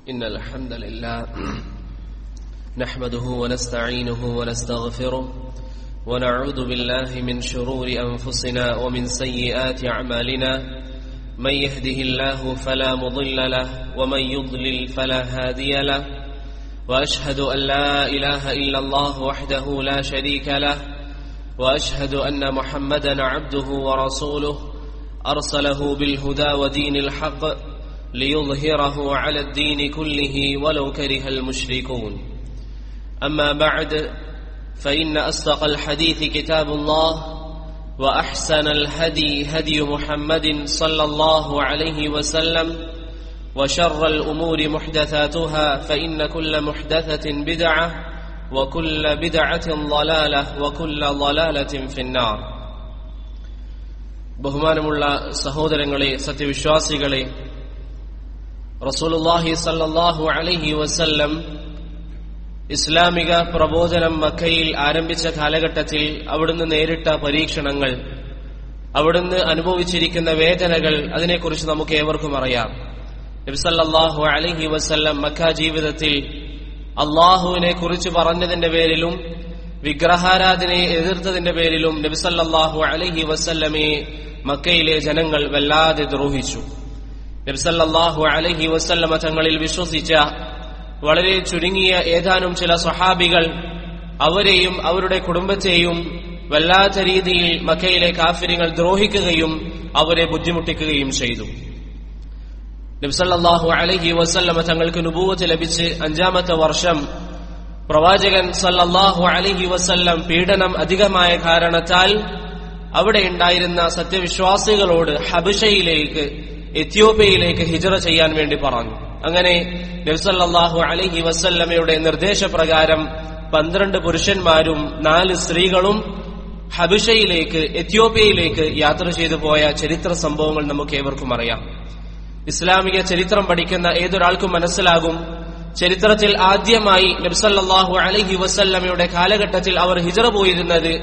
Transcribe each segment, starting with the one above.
إن الحمد لله نحمده ونستعينه ونستغفره ونعوذ بالله من شرور أنفسنا ومن سيئات أعمالنا من يهده الله فلا مضل له ومن يضلل فلا هادي له وأشهد أن لا إله إلا الله وحده لا شريك له وأشهد أن محمدا عبده ورسوله أرسله بالهدى ودين الحق ليظهره على الدين كله ولو كره المشركون. أما بعد فإن أصدق الحديث كتاب الله وأحسن الهدي هدي محمد صلى الله عليه وسلم وشر الأمور محدثاتها فإن كل محدثة بدعة وكل بدعة ضلالة وكل ضلالة في النار. ബഹുമാനമുള്ള സഹോദരങ്ങളെ, സത്യവിശ്വാസികളെ, റസൂലുള്ളാഹി സ്വല്ലല്ലാഹു അലൈഹി വസല്ലം ഇസ്ലാമിക പ്രബോധനം മക്കയിൽ ആരംഭിച്ച കാലഘട്ടത്തിൽ അവിടുന്ന് നേരിട്ട പരീക്ഷണങ്ങൾ, അവിടുന്ന് അനുഭവിച്ചിരിക്കുന്ന വേദനകൾ, അതിനെക്കുറിച്ച് നമുക്ക് ഏവർക്കും അറിയാം. നബി സല്ലല്ലാഹു അലൈഹി വസല്ലം മക്ക ജീവിതത്തിൽ അള്ളാഹുവിനെ കുറിച്ച് പറഞ്ഞതിന്റെ പേരിലും വിഗ്രഹാരാധനയെ എതിർത്തതിന്റെ പേരിലും നബി സല്ലല്ലാഹു അലൈഹി വസല്ലമയെ മക്കയിലെ ജനങ്ങൾ വല്ലാതെ ദ്രോഹിച്ചു. നബി സല്ലല്ലാഹു അലൈഹി വസല്ലമ തങ്ങളിൽ വിശ്വസിച്ച വളരെ ചുരുങ്ങിയ ഏതാനും ചില സ്വഹാബികൾ, അവരെയും അവരുടെ കുടുംബത്തെയും വല്ലാത്ത രീതിയിൽ മക്കയിലെ കാഫിറുകൾ ദ്രോഹിക്കുകയും അവരെ ബുദ്ധിമുട്ടിക്കുകയും ചെയ്തു. നബി സല്ലല്ലാഹു അലൈഹി വസല്ലമ തങ്ങൾക്ക് നുബുവത്ത് ലഭിച്ച് 5-ാമത്തെ വർഷം പ്രവാചകൻ സല്ലല്ലാഹു അലൈഹി വസല്ലം പീഡനം അധികമായ കാരണത്താൽ അവിടെ ഉണ്ടായിരുന്ന സത്യവിശ്വാസികളോട് ഹബശയിലേക്ക്, എത്യോപ്യയിലേക്ക് ഹിജ്റ ചെയ്യാൻ വേണ്ടി പറഞ്ഞു. അങ്ങനെ നബി സല്ലല്ലാഹു അലൈഹി വസല്ലമയുടെ നിർദ്ദേശപ്രകാരം 12 പുരുഷന്മാരും 4 സ്ത്രീകളും ഹബശയിലേക്ക്, എത്യോപ്യയിലേക്ക് യാത്ര ചെയ്തു പോയ ചരിത്ര സംഭവങ്ങൾ നമുക്ക് ഏവർക്കും അറിയാം. ഇസ്ലാമിക ചരിത്രം പഠിക്കുന്ന ഏതൊരാൾക്കും മനസ്സിലാകും, ചരിത്രത്തിൽ ആദ്യമായി നബി സല്ലല്ലാഹു അലൈഹി വസല്ലമയുടെ കാലഘട്ടത്തിൽ അവർ ഹിജ്റ പോയിരുന്നത്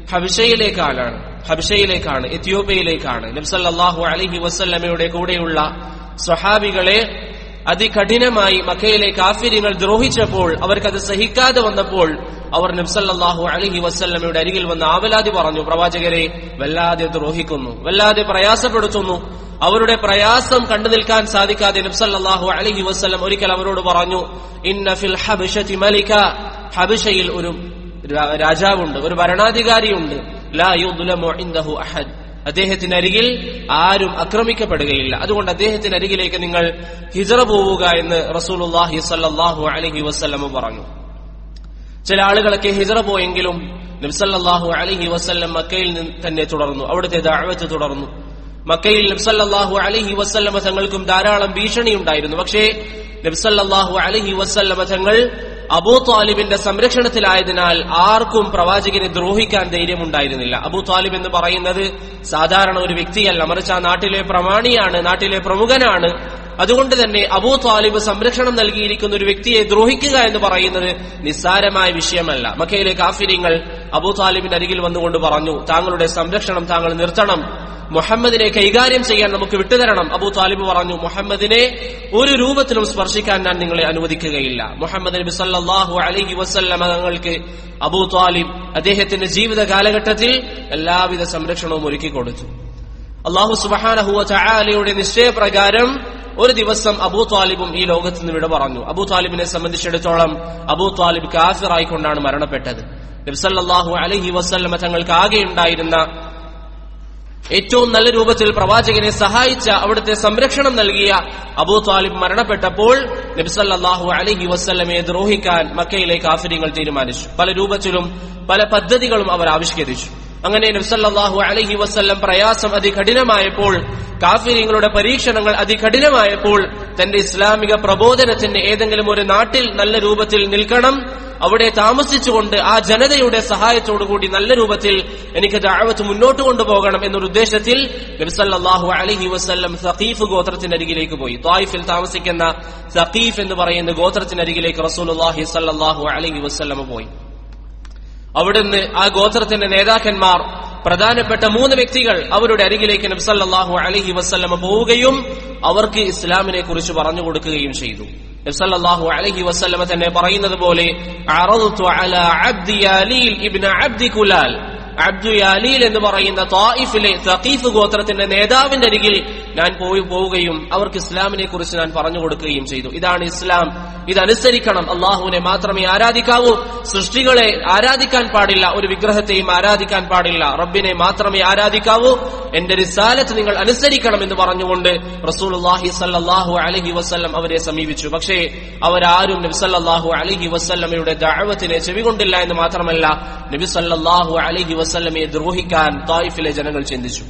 ഹബശയിലേക്കാണ്, എത്യോപ്യയിലേക്കാണ്. നബി സല്ലല്ലാഹു അലൈഹി വസല്ലമയുടെ കൂടെയുള്ള സ്വഹാബികളെ അതികഠിനമായി മക്കയിലെ കാഫിറുകൾ ദ്രോഹിച്ചപ്പോൾ, അവർക്കത് സഹിക്കാതെ വന്നപ്പോൾ അവർ നബി സല്ലല്ലാഹു അലൈഹി വസല്ലമയുടെ അരികിൽ വന്ന് ആവലാതി പറഞ്ഞു, പ്രവാചകരെ വല്ലാതെ ദ്രോഹിക്കുന്നു, വല്ലാതെ പ്രയാസപ്പെടുത്തുന്നു. അവരുടെ പ്രയാസം കണ്ടു നിൽക്കാൻ സാധിക്കാതെ നബി സല്ലല്ലാഹു അലൈഹി വസല്ലം ഒരിക്കൽ അവരോട് പറഞ്ഞു, ഇന്ന ഫിൽ ഹബശതി മലിക, ഹബശയിൽ ഒരു രാജാവുണ്ട്, ഒരു ഭരണാധികാരിയുണ്ട്, ലാ യുദ്ലമു ഇൻദഹു അഹദ്, അദ്ദേഹത്തിന് അരികിൽ ആരും ആക്രമിക്കപ്പെടുകയില്ല, അതുകൊണ്ട് അദ്ദേഹത്തിന് അരികിലേക്ക് നിങ്ങൾ ഹിജ്റ പോവുക എന്ന് റസൂലുള്ളാഹി സ്വല്ലല്ലാഹു അലൈഹി വസല്ലം പറഞ്ഞു. ചില ആളുകളൊക്കെ ഹിജ്റ പോയെങ്കിലും നബി സല്ലല്ലാഹു അലൈഹി വസല്ലം മക്കയിൽ തന്നെ തുടർന്നു, അവിടുത്തെ ദഅവത്ത് തുടർന്നു. മക്കയിൽ നബി സല്ലല്ലാഹു അലൈഹി വസല്ലം തങ്ങൾക്കും ധാരാളം ഭീഷണി ഉണ്ടായിരുന്നു. പക്ഷേ നബി സല്ലല്ലാഹു അലൈഹി വസല്ലം തങ്ങൾ അബൂ ത്വാലിബിന്റെ സംരക്ഷണത്തിലായതിനാൽ ആർക്കും പ്രവാചകനെ ദ്രോഹിക്കാൻ ധൈര്യമുണ്ടായിരുന്നില്ല. അബൂ ത്വാലിബ് എന്ന് പറയുന്നത് സാധാരണ ഒരു വ്യക്തിയല്ല, മറിച്ച് ആ നാട്ടിലെ പ്രമാണിയാണ്, നാട്ടിലെ പ്രമുഖനാണ്. അതുകൊണ്ട് തന്നെ അബൂ ത്വാലിബ് സംരക്ഷണം നൽകിയിരിക്കുന്ന ഒരു വ്യക്തിയെ ദ്രോഹിക്കുക എന്ന് പറയുന്നത് നിസ്സാരമായ വിഷയമല്ല. മക്കയിലെ കാഫിറുകൾ അബൂ ത്വാലിബിന്റെ അരികിൽ വന്നുകൊണ്ട് പറഞ്ഞു, താങ്കളുടെ സംരക്ഷണം താങ്കൾ നിർത്തണം, മുഹമ്മദിനെ കൈകാര്യം ചെയ്യാൻ നമുക്ക് വിട്ടുതരണം. അബൂ ത്വാലിബ് പറഞ്ഞു, മുഹമ്മദിനെ ഒരു രൂപത്തിലും സ്പർശിക്കാൻ ഞാൻ നിങ്ങളെ അനുവദിക്കുകയില്ല. മുഹമ്മദ് നബി സല്ലല്ലാഹു അലൈഹി വസല്ലം തങ്ങൾക്ക് അബൂ ത്വാലിബ് അദ്ദേഹത്തിന്റെ ജീവിത കാലഘട്ടത്തിൽ എല്ലാവിധ സംരക്ഷണവും ഒരുക്കി കൊടുത്തു. അല്ലാഹു സുബ്ഹാനഹു വ തആലയുടെ നിശ്ചയപ്രകാരം ഒരു ദിവസം അബൂ ത്വാലിബും ഈ ലോകത്ത് നിന്ന് വിട പറഞ്ഞു. അബൂ ത്വാലിബിനെ സംബന്ധിച്ചിടത്തോളം അബൂ ത്വാലിബ് കാഫിറായിക്കൊണ്ടാണ് മരണപ്പെട്ടത്. നബി സല്ലല്ലാഹു അലൈഹി വസല്ലം തങ്ങൾക്ക് ആകെ ഉണ്ടായിരുന്ന ഏറ്റവും നല്ല രൂപത്തിൽ പ്രവാചകനെ സഹായിച്ച, അവിടുത്തെ സംരക്ഷണം നൽകിയ അബൂ ത്വാലിബ് മരണപ്പെട്ടപ്പോൾ നബി സല്ലല്ലാഹു അലൈഹി വസല്ലമയെ ദ്രോഹിക്കാൻ മക്കയിലെ കാഫിറുകൾ തീരുമാനിച്ചു. പല രൂപത്തിലും പല പദ്ധതികളും അവർ ആവിഷ്കരിച്ചു. അങ്ങനെ നബി സല്ലല്ലാഹു അലൈഹി വസല്ലം പ്രയാസം അതികഠിനമായപ്പോൾ, കാഫിറുകളുടെ പരീക്ഷണങ്ങൾ അതികഠിനമായപ്പോൾ, തന്റെ ഇസ്ലാമിക പ്രബോധനത്തിന് ഏതെങ്കിലും ഒരു നാട്ടിൽ നല്ല രൂപത്തിൽ നിൽക്കണം, അവിടെ താമസിച്ചുകൊണ്ട് ആ ജനതയുടെ സഹായത്തോടുകൂടി നല്ല രൂപത്തിൽ എനിക്ക് ദഅവത്ത് മുന്നോട്ട് കൊണ്ടുപോകണം എന്നൊരു ഉദ്ദേശത്തിൽ നബി സല്ലല്ലാഹു അലൈഹി വസല്ലം സഖീഫ് ഗോത്രത്തിനരികിലേക്ക് പോയി. ത്വായിഫിൽ താമസിക്കുന്ന സഖീഫ് എന്ന് പറയുന്ന ഗോത്രത്തിനരികിലേക്ക് റസൂലുള്ളാഹി സല്ലല്ലാഹു അലൈഹി വസല്ലം പോയി. അവിടുന്ന് ആ ഗോത്രത്തിന്റെ നേതാക്കന്മാർ പ്രധാനപ്പെട്ട 3 വ്യക്തികൾ അവരുടെ അരികിലേക്ക് നബി സല്ലല്ലാഹു അലൈഹി വസല്ലം പോവുകയും അവർക്ക് ഇസ്ലാമിനെ കുറിച്ച് പറഞ്ഞു കൊടുക്കുകയും ചെയ്തു. നബി സല്ലല്ലാഹു അലൈഹി വസല്ലമ തന്നെ പറയുന്നത് പോലെ അറദ്തു അലാ അബ്ദി യാലീൽ ഇബ്നു അബ്ദി കുലാൽ, അബ്ദു യാലീൽ എന്ന് പറയുന്ന ത്വായിഫിലെ സഖീഫ് ഗോത്രത്തിന്റെ നേതാവിന്റെ അരികിൽ ഞാൻ പോവുകയും അവർക്ക് ഇസ്ലാമിനെ കുറിച്ച് ഞാൻ പറഞ്ഞു കൊടുക്കുകയും ചെയ്തു. ഇതാണ് ഇസ്ലാം, ഇതനുസരിക്കണം, അള്ളാഹുവിനെ മാത്രമേ ആരാധിക്കാവൂ, സൃഷ്ടികളെ ആരാധിക്കാൻ പാടില്ല, ഒരു വിഗ്രഹത്തെയും ആരാധിക്കാൻ പാടില്ല, റബ്ബിനെ മാത്രമേ ആരാധിക്കാവൂ, എന്റെ റിസാലത്ത് നിങ്ങൾ അനുസരിക്കണം എന്ന് പറഞ്ഞുകൊണ്ട് റസൂലുള്ളാഹി സ്വല്ലല്ലാഹു അലൈഹി വസല്ലം അവരെ സമീപിച്ചു. പക്ഷേ അവരാരും നബി സല്ലല്ലാഹു അലൈഹി വസല്ലമയുടെ ദഅവത്തിനെ ചെവികൊണ്ടില്ല എന്ന് മാത്രമല്ല, നബി സല്ലല്ലാഹു അലൈഹി വസല്ലമയെ ദ്രോഹിക്കാൻ ത്വായിഫിലെ ജനങ്ങൾ ചിന്തിച്ചു.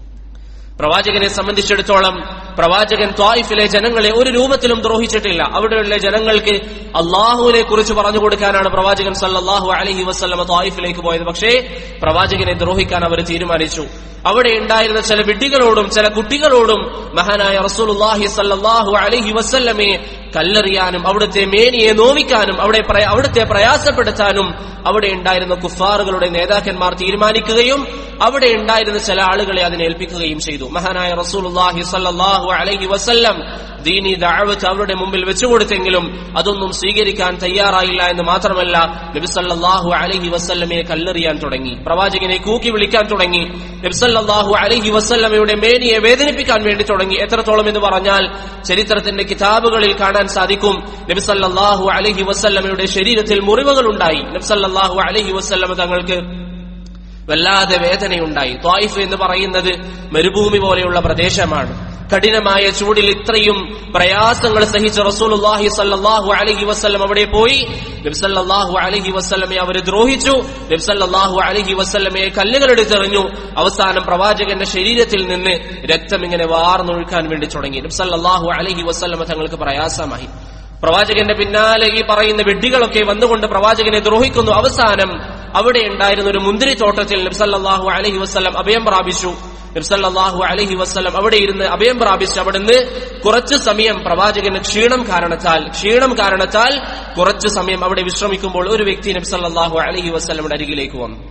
പ്രവാചകനെ സംബന്ധിച്ചിടത്തോളം പ്രവാചകൻ ത്വായിഫിലെ ജനങ്ങളെ ഒരു രൂപത്തിലും ദ്രോഹിച്ചിട്ടില്ല. അവിടെയുള്ള ജനങ്ങൾക്ക് അള്ളാഹുവിനെ കുറിച്ച് പറഞ്ഞു കൊടുക്കാനാണ് പ്രവാചകൻ സല്ലല്ലാഹു അലൈഹി വസല്ലമ ത്വായിഫിലേക്ക് പോയത്. പക്ഷേ പ്രവാചകനെ ദ്രോഹിക്കാൻ അവർ തീരുമാനിച്ചു. അവിടെ ഉണ്ടായിരുന്ന ചില വിഡ്ഢികളോടും ചില കുട്ടികളോടും മഹാനായ റസൂലുള്ളാഹി സല്ലല്ലാഹു അലൈഹി വസല്ലമയെ കല്ലെറിയാനും അവിടുത്തെ മേനിയെ നോവിക്കാനും അവിടുത്തെ പ്രയാസപ്പെടുത്താനും അവിടെ ഉണ്ടായിരുന്ന കുഫാറുകളുടെ നേതാക്കന്മാർ തീരുമാനിക്കുകയും അവിടെ ഉണ്ടായിരുന്ന ചില ആളുകളെ അതിനേൽപ്പിക്കുകയും ചെയ്തു. മഹാനായ റസൂലുള്ളാഹി സല്ലല്ലാഹു അലൈഹി വസല്ലം ദീനി ദഅവത്ത് അവരുടെ മുമ്പിൽ വെച്ചുകൊടുത്തെങ്കിലും അതൊന്നും സ്വീകരിക്കാൻ തയ്യാറായില്ല എന്ന് മാത്രമല്ല, നബി സല്ലല്ലാഹു അലൈഹി വസല്ലമയെ കല്ലെറിയാൻ തുടങ്ങി, പ്രവാചകനെ കൂക്കി വിളിക്കാൻ തുടങ്ങി, നബി സല്ലല്ലാഹു അലൈഹി വസല്ലമയുടെ മേനിയെ വേദനിപ്പിക്കാൻ വേണ്ടി തുടങ്ങി. എത്രത്തോളം എന്ന് പറഞ്ഞാൽ ചരിത്രത്തിന്റെ കിതാബുകളിൽ കാണാൻ സാധിക്കും, നബി സല്ലല്ലാഹു അലൈഹി വസല്ലമയുടെ ശരീരത്തിൽ മുറിവുകൾ ഉണ്ടായി. നബി സല്ലല്ലാഹു അലൈഹി വസല്ലമ തങ്ങൾക്ക് വല്ലാതെ വേദനയുണ്ടായി. ത്വായിഫ് എന്ന് പറയുന്നത് മരുഭൂമി പോലെയുള്ള പ്രദേശമാണ്. കഠിനമായ ചൂടിൽ ഇത്രയും പ്രയാസങ്ങൾ സഹിച്ച റസൂലുള്ളാഹി സ്വല്ലല്ലാഹു അലൈഹി വസല്ലം അവിടെ പോയി. നബി സല്ലല്ലാഹു അലൈഹി വസല്ലമയെ അവർ ദ്രോഹിച്ചു. നബി സല്ലല്ലാഹു അലൈഹി വസല്ലമയെ കല്ലുകൾ എടുത്തെറിഞ്ഞു. അവസാനം പ്രവാചകന്റെ ശരീരത്തിൽ നിന്ന് രക്തം ഇങ്ങനെ വാർന്നൊഴുക്കാൻ വേണ്ടി തുടങ്ങി. നബി സല്ലല്ലാഹു അലൈഹി വസല്ലമ തങ്ങൾക്ക് പ്രയാസമായി. പ്രവാചകന്റെ പിന്നാലെ ഈ പറയുന്ന വിഡ്ഢികളൊക്കെ വന്നുകൊണ്ട് പ്രവാചകനെ ദ്രോഹിക്കുന്നു. അവസാനം അവിടെ ഉണ്ടായിരുന്ന ഒരു മുന്തിരിത്തോട്ടത്തിൽ നബി സല്ലല്ലാഹു അലൈഹി വസല്ലം അഭയം പ്രാപിച്ചു. നബി സല്ലല്ലാഹു അലൈഹി വസല്ലം അവിടെ ഇരുന്ന് അഭയം പ്രാപിച്ചു. അവിടുന്ന് കുറച്ചു സമയം പ്രവാചകന് ക്ഷീണം കാരണത്താൽ കുറച്ചു സമയം അവിടെ വിശ്രമിക്കുമ്പോൾ ഒരു വ്യക്തി നബി സല്ലല്ലാഹു അലൈഹി വസല്ലമയുടെ അരികിലേക്ക് വന്നു.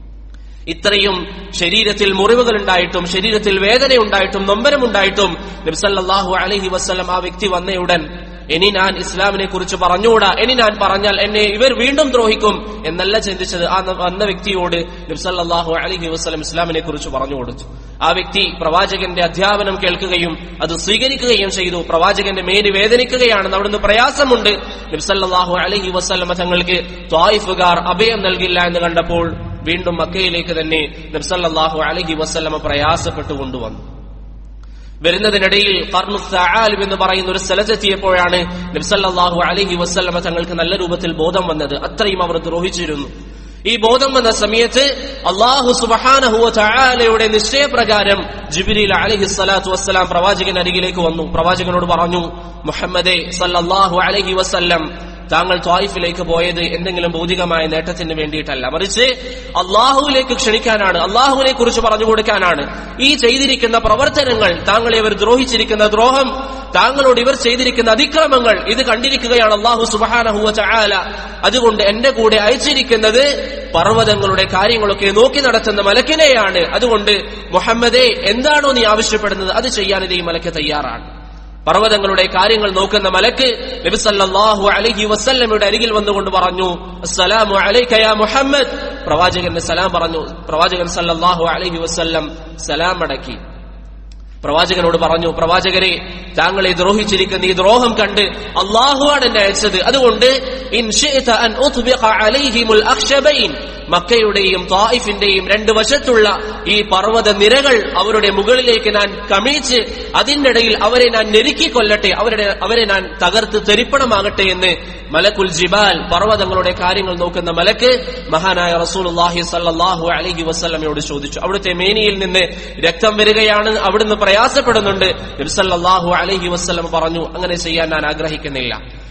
ഇത്രയും ശരീരത്തിൽ മുറിവുകൾ ഉണ്ടായിട്ടും ശരീരത്തിൽ വേദന ഉണ്ടായിട്ടും നൊമ്പരമുണ്ടായിട്ടും നബി സല്ലല്ലാഹു അലൈഹി വസല്ലം ആ വ്യക്തി വന്നയുടൻ, ഇനി ഞാൻ ഇസ്ലാമിനെ കുറിച്ച് പറഞ്ഞുകൂടാ, ഇനി ഞാൻ പറഞ്ഞാൽ എന്നെ ഇവർ വീണ്ടും ദ്രോഹിക്കും എന്നല്ല ചിന്തിച്ചത്. ആ വന്ന വ്യക്തിയോട് നബി സല്ലല്ലാഹു അലൈഹി വസല്ലം ഇസ്ലാമിനെ കുറിച്ച് പറഞ്ഞു കൊടുത്തു. ആ വ്യക്തി പ്രവാചകന്റെ അധ്യാപനം കേൾക്കുകയും അത് സ്വീകരിക്കുകയും ചെയ്തു. പ്രവാചകന്റെ മേനി വേദനിക്കുകയാണെന്ന്, അവിടുന്ന് പ്രയാസമുണ്ട്. നബി സല്ലല്ലാഹു അലൈഹി വസല്ലം തങ്ങൾക്ക് ത്വായിഫുകാർ അഭയം നൽകില്ല എന്ന് കണ്ടപ്പോൾ വീണ്ടും മക്കയിലേക്ക് തന്നെ നബി സല്ലല്ലാഹു അലൈഹി വസല്ലം പ്രയാസപ്പെട്ടു കൊണ്ടുവന്നു. വരുന്നതിനിടയിൽ ഖർനു സആലിബ് എന്ന് പറയുന്ന ഒരു സ്ഥലത്തെത്തിയപ്പോഴാണ് നബി സല്ലല്ലാഹു അലൈഹി വസല്ലം തങ്ങൾക്ക് നല്ല രൂപത്തിൽ ബോധം വന്നത്. അത്രയും അവർ ദ്രോഹിച്ചിരുന്നു. ഈ ബോധം വന്ന സമയത്ത് അല്ലാഹു സുബ്ഹാനഹു വ തആലയുടെ നിശ്ചയപ്രകാരം ജിബ്രീൽ അലൈഹിസ്സലാത്തു വസ്സലാം പ്രവാചകൻ അരികിലേക്ക് വന്നു. പ്രവാചകനോട് പറഞ്ഞു, മുഹമ്മദേ സല്ലല്ലാഹു അലൈഹി വസല്ലം, താങ്കൾ ത്വായിഫിലേക്ക് പോയത് എന്തെങ്കിലും ഭൗതികമായ നേട്ടത്തിന് വേണ്ടിയിട്ടല്ല, മറിച്ച് അള്ളാഹുവിലേക്ക് ക്ഷണിക്കാനാണ്, അള്ളാഹുവിനെ കുറിച്ച് പറഞ്ഞു കൊടുക്കാനാണ്. ഈ ചെയ്തിരിക്കുന്ന പ്രവർത്തനങ്ങൾ, താങ്കളെ ഇവർ ദ്രോഹിച്ചിരിക്കുന്ന ദ്രോഹം, താങ്കളോട് ഇവർ ചെയ്തിരിക്കുന്ന അതിക്രമങ്ങൾ, ഇത് കണ്ടിരിക്കുകയാണ് അല്ലാഹു സുബ്ഹാനഹു വ തആല. അതുകൊണ്ട് എന്റെ കൂടെ അയച്ചിരിക്കുന്നത് പർവ്വതങ്ങളുടെ കാര്യങ്ങളൊക്കെ നോക്കി നടത്തുന്ന മലക്കിനെയാണ്. അതുകൊണ്ട് മുഹമ്മദേ, എന്താണോ നീ ആവശ്യപ്പെടുന്നത് അത് ചെയ്യാൻ ഈ മലക്ക് തയ്യാറാണ്. പർവ്വതങ്ങളുടെ കാര്യങ്ങൾ നോക്കുന്ന മലക്ക് നബി സല്ലല്ലാഹു അലൈഹി വസല്ലമയുടെ അരികിൽ വന്നുകൊണ്ട് പറഞ്ഞു, അസ്സലാമു അലൈക യാ മുഹമ്മദ്. പ്രവാചകന്റെ സലാം പറഞ്ഞു. പ്രവാചകൻ സല്ലല്ലാഹു അലൈഹി വസല്ലം സലാം അടക്കി. പ്രവാചകനോട് പറഞ്ഞു, പ്രവാചകരെ, താങ്കളെ ദ്രോഹിച്ചിരിക്കുന്ന ഈ ദ്രോഹം കണ്ട് അല്ലാഹുവാണ് എന്നെ അയച്ചത്. അതുകൊണ്ട് ഇൻ ശിഅത അൻ ഉത്ബിഖ അലൈഹിമുൽ അഖ്ശബൈൻ, മക്കയുടെയും ത്വായിഫിന്റെയും രണ്ട് വശത്തുള്ള ഈ പർവ്വത നിരകൾ അവരുടെ മുകളിലേക്ക് ഞാൻ കമിഴ്ച്ച് അതിന്റെ ഇടയിൽ അവരെ ഞാൻ ഞെരുക്കിക്കൊല്ലട്ടെ, അവരെ ഞാൻ തകർത്ത് തെരിപ്പണമാകട്ടെ എന്ന് മലക്കുൽ ജിബാൽ, പർവ്വതങ്ങളുടെ കാര്യങ്ങൾ നോക്കുന്ന മലക്ക് മഹാനായ റസൂലുള്ളാഹി സ്വല്ലല്ലാഹു അലൈഹി വസല്ലമയോട് ചോദിച്ചു. അവിടുത്തെ മേനിയിൽ നിന്ന് രക്തം വരികയാണ്, അവിടുന്ന് പ്രയാസപ്പെടുന്നുണ്ട്. നബി സല്ലല്ലാഹു അലൈഹി വസല്ലം പറഞ്ഞു, അങ്ങനെ ചെയ്യാൻ ഞാൻ ആഗ്രഹിക്കുന്നില്ല.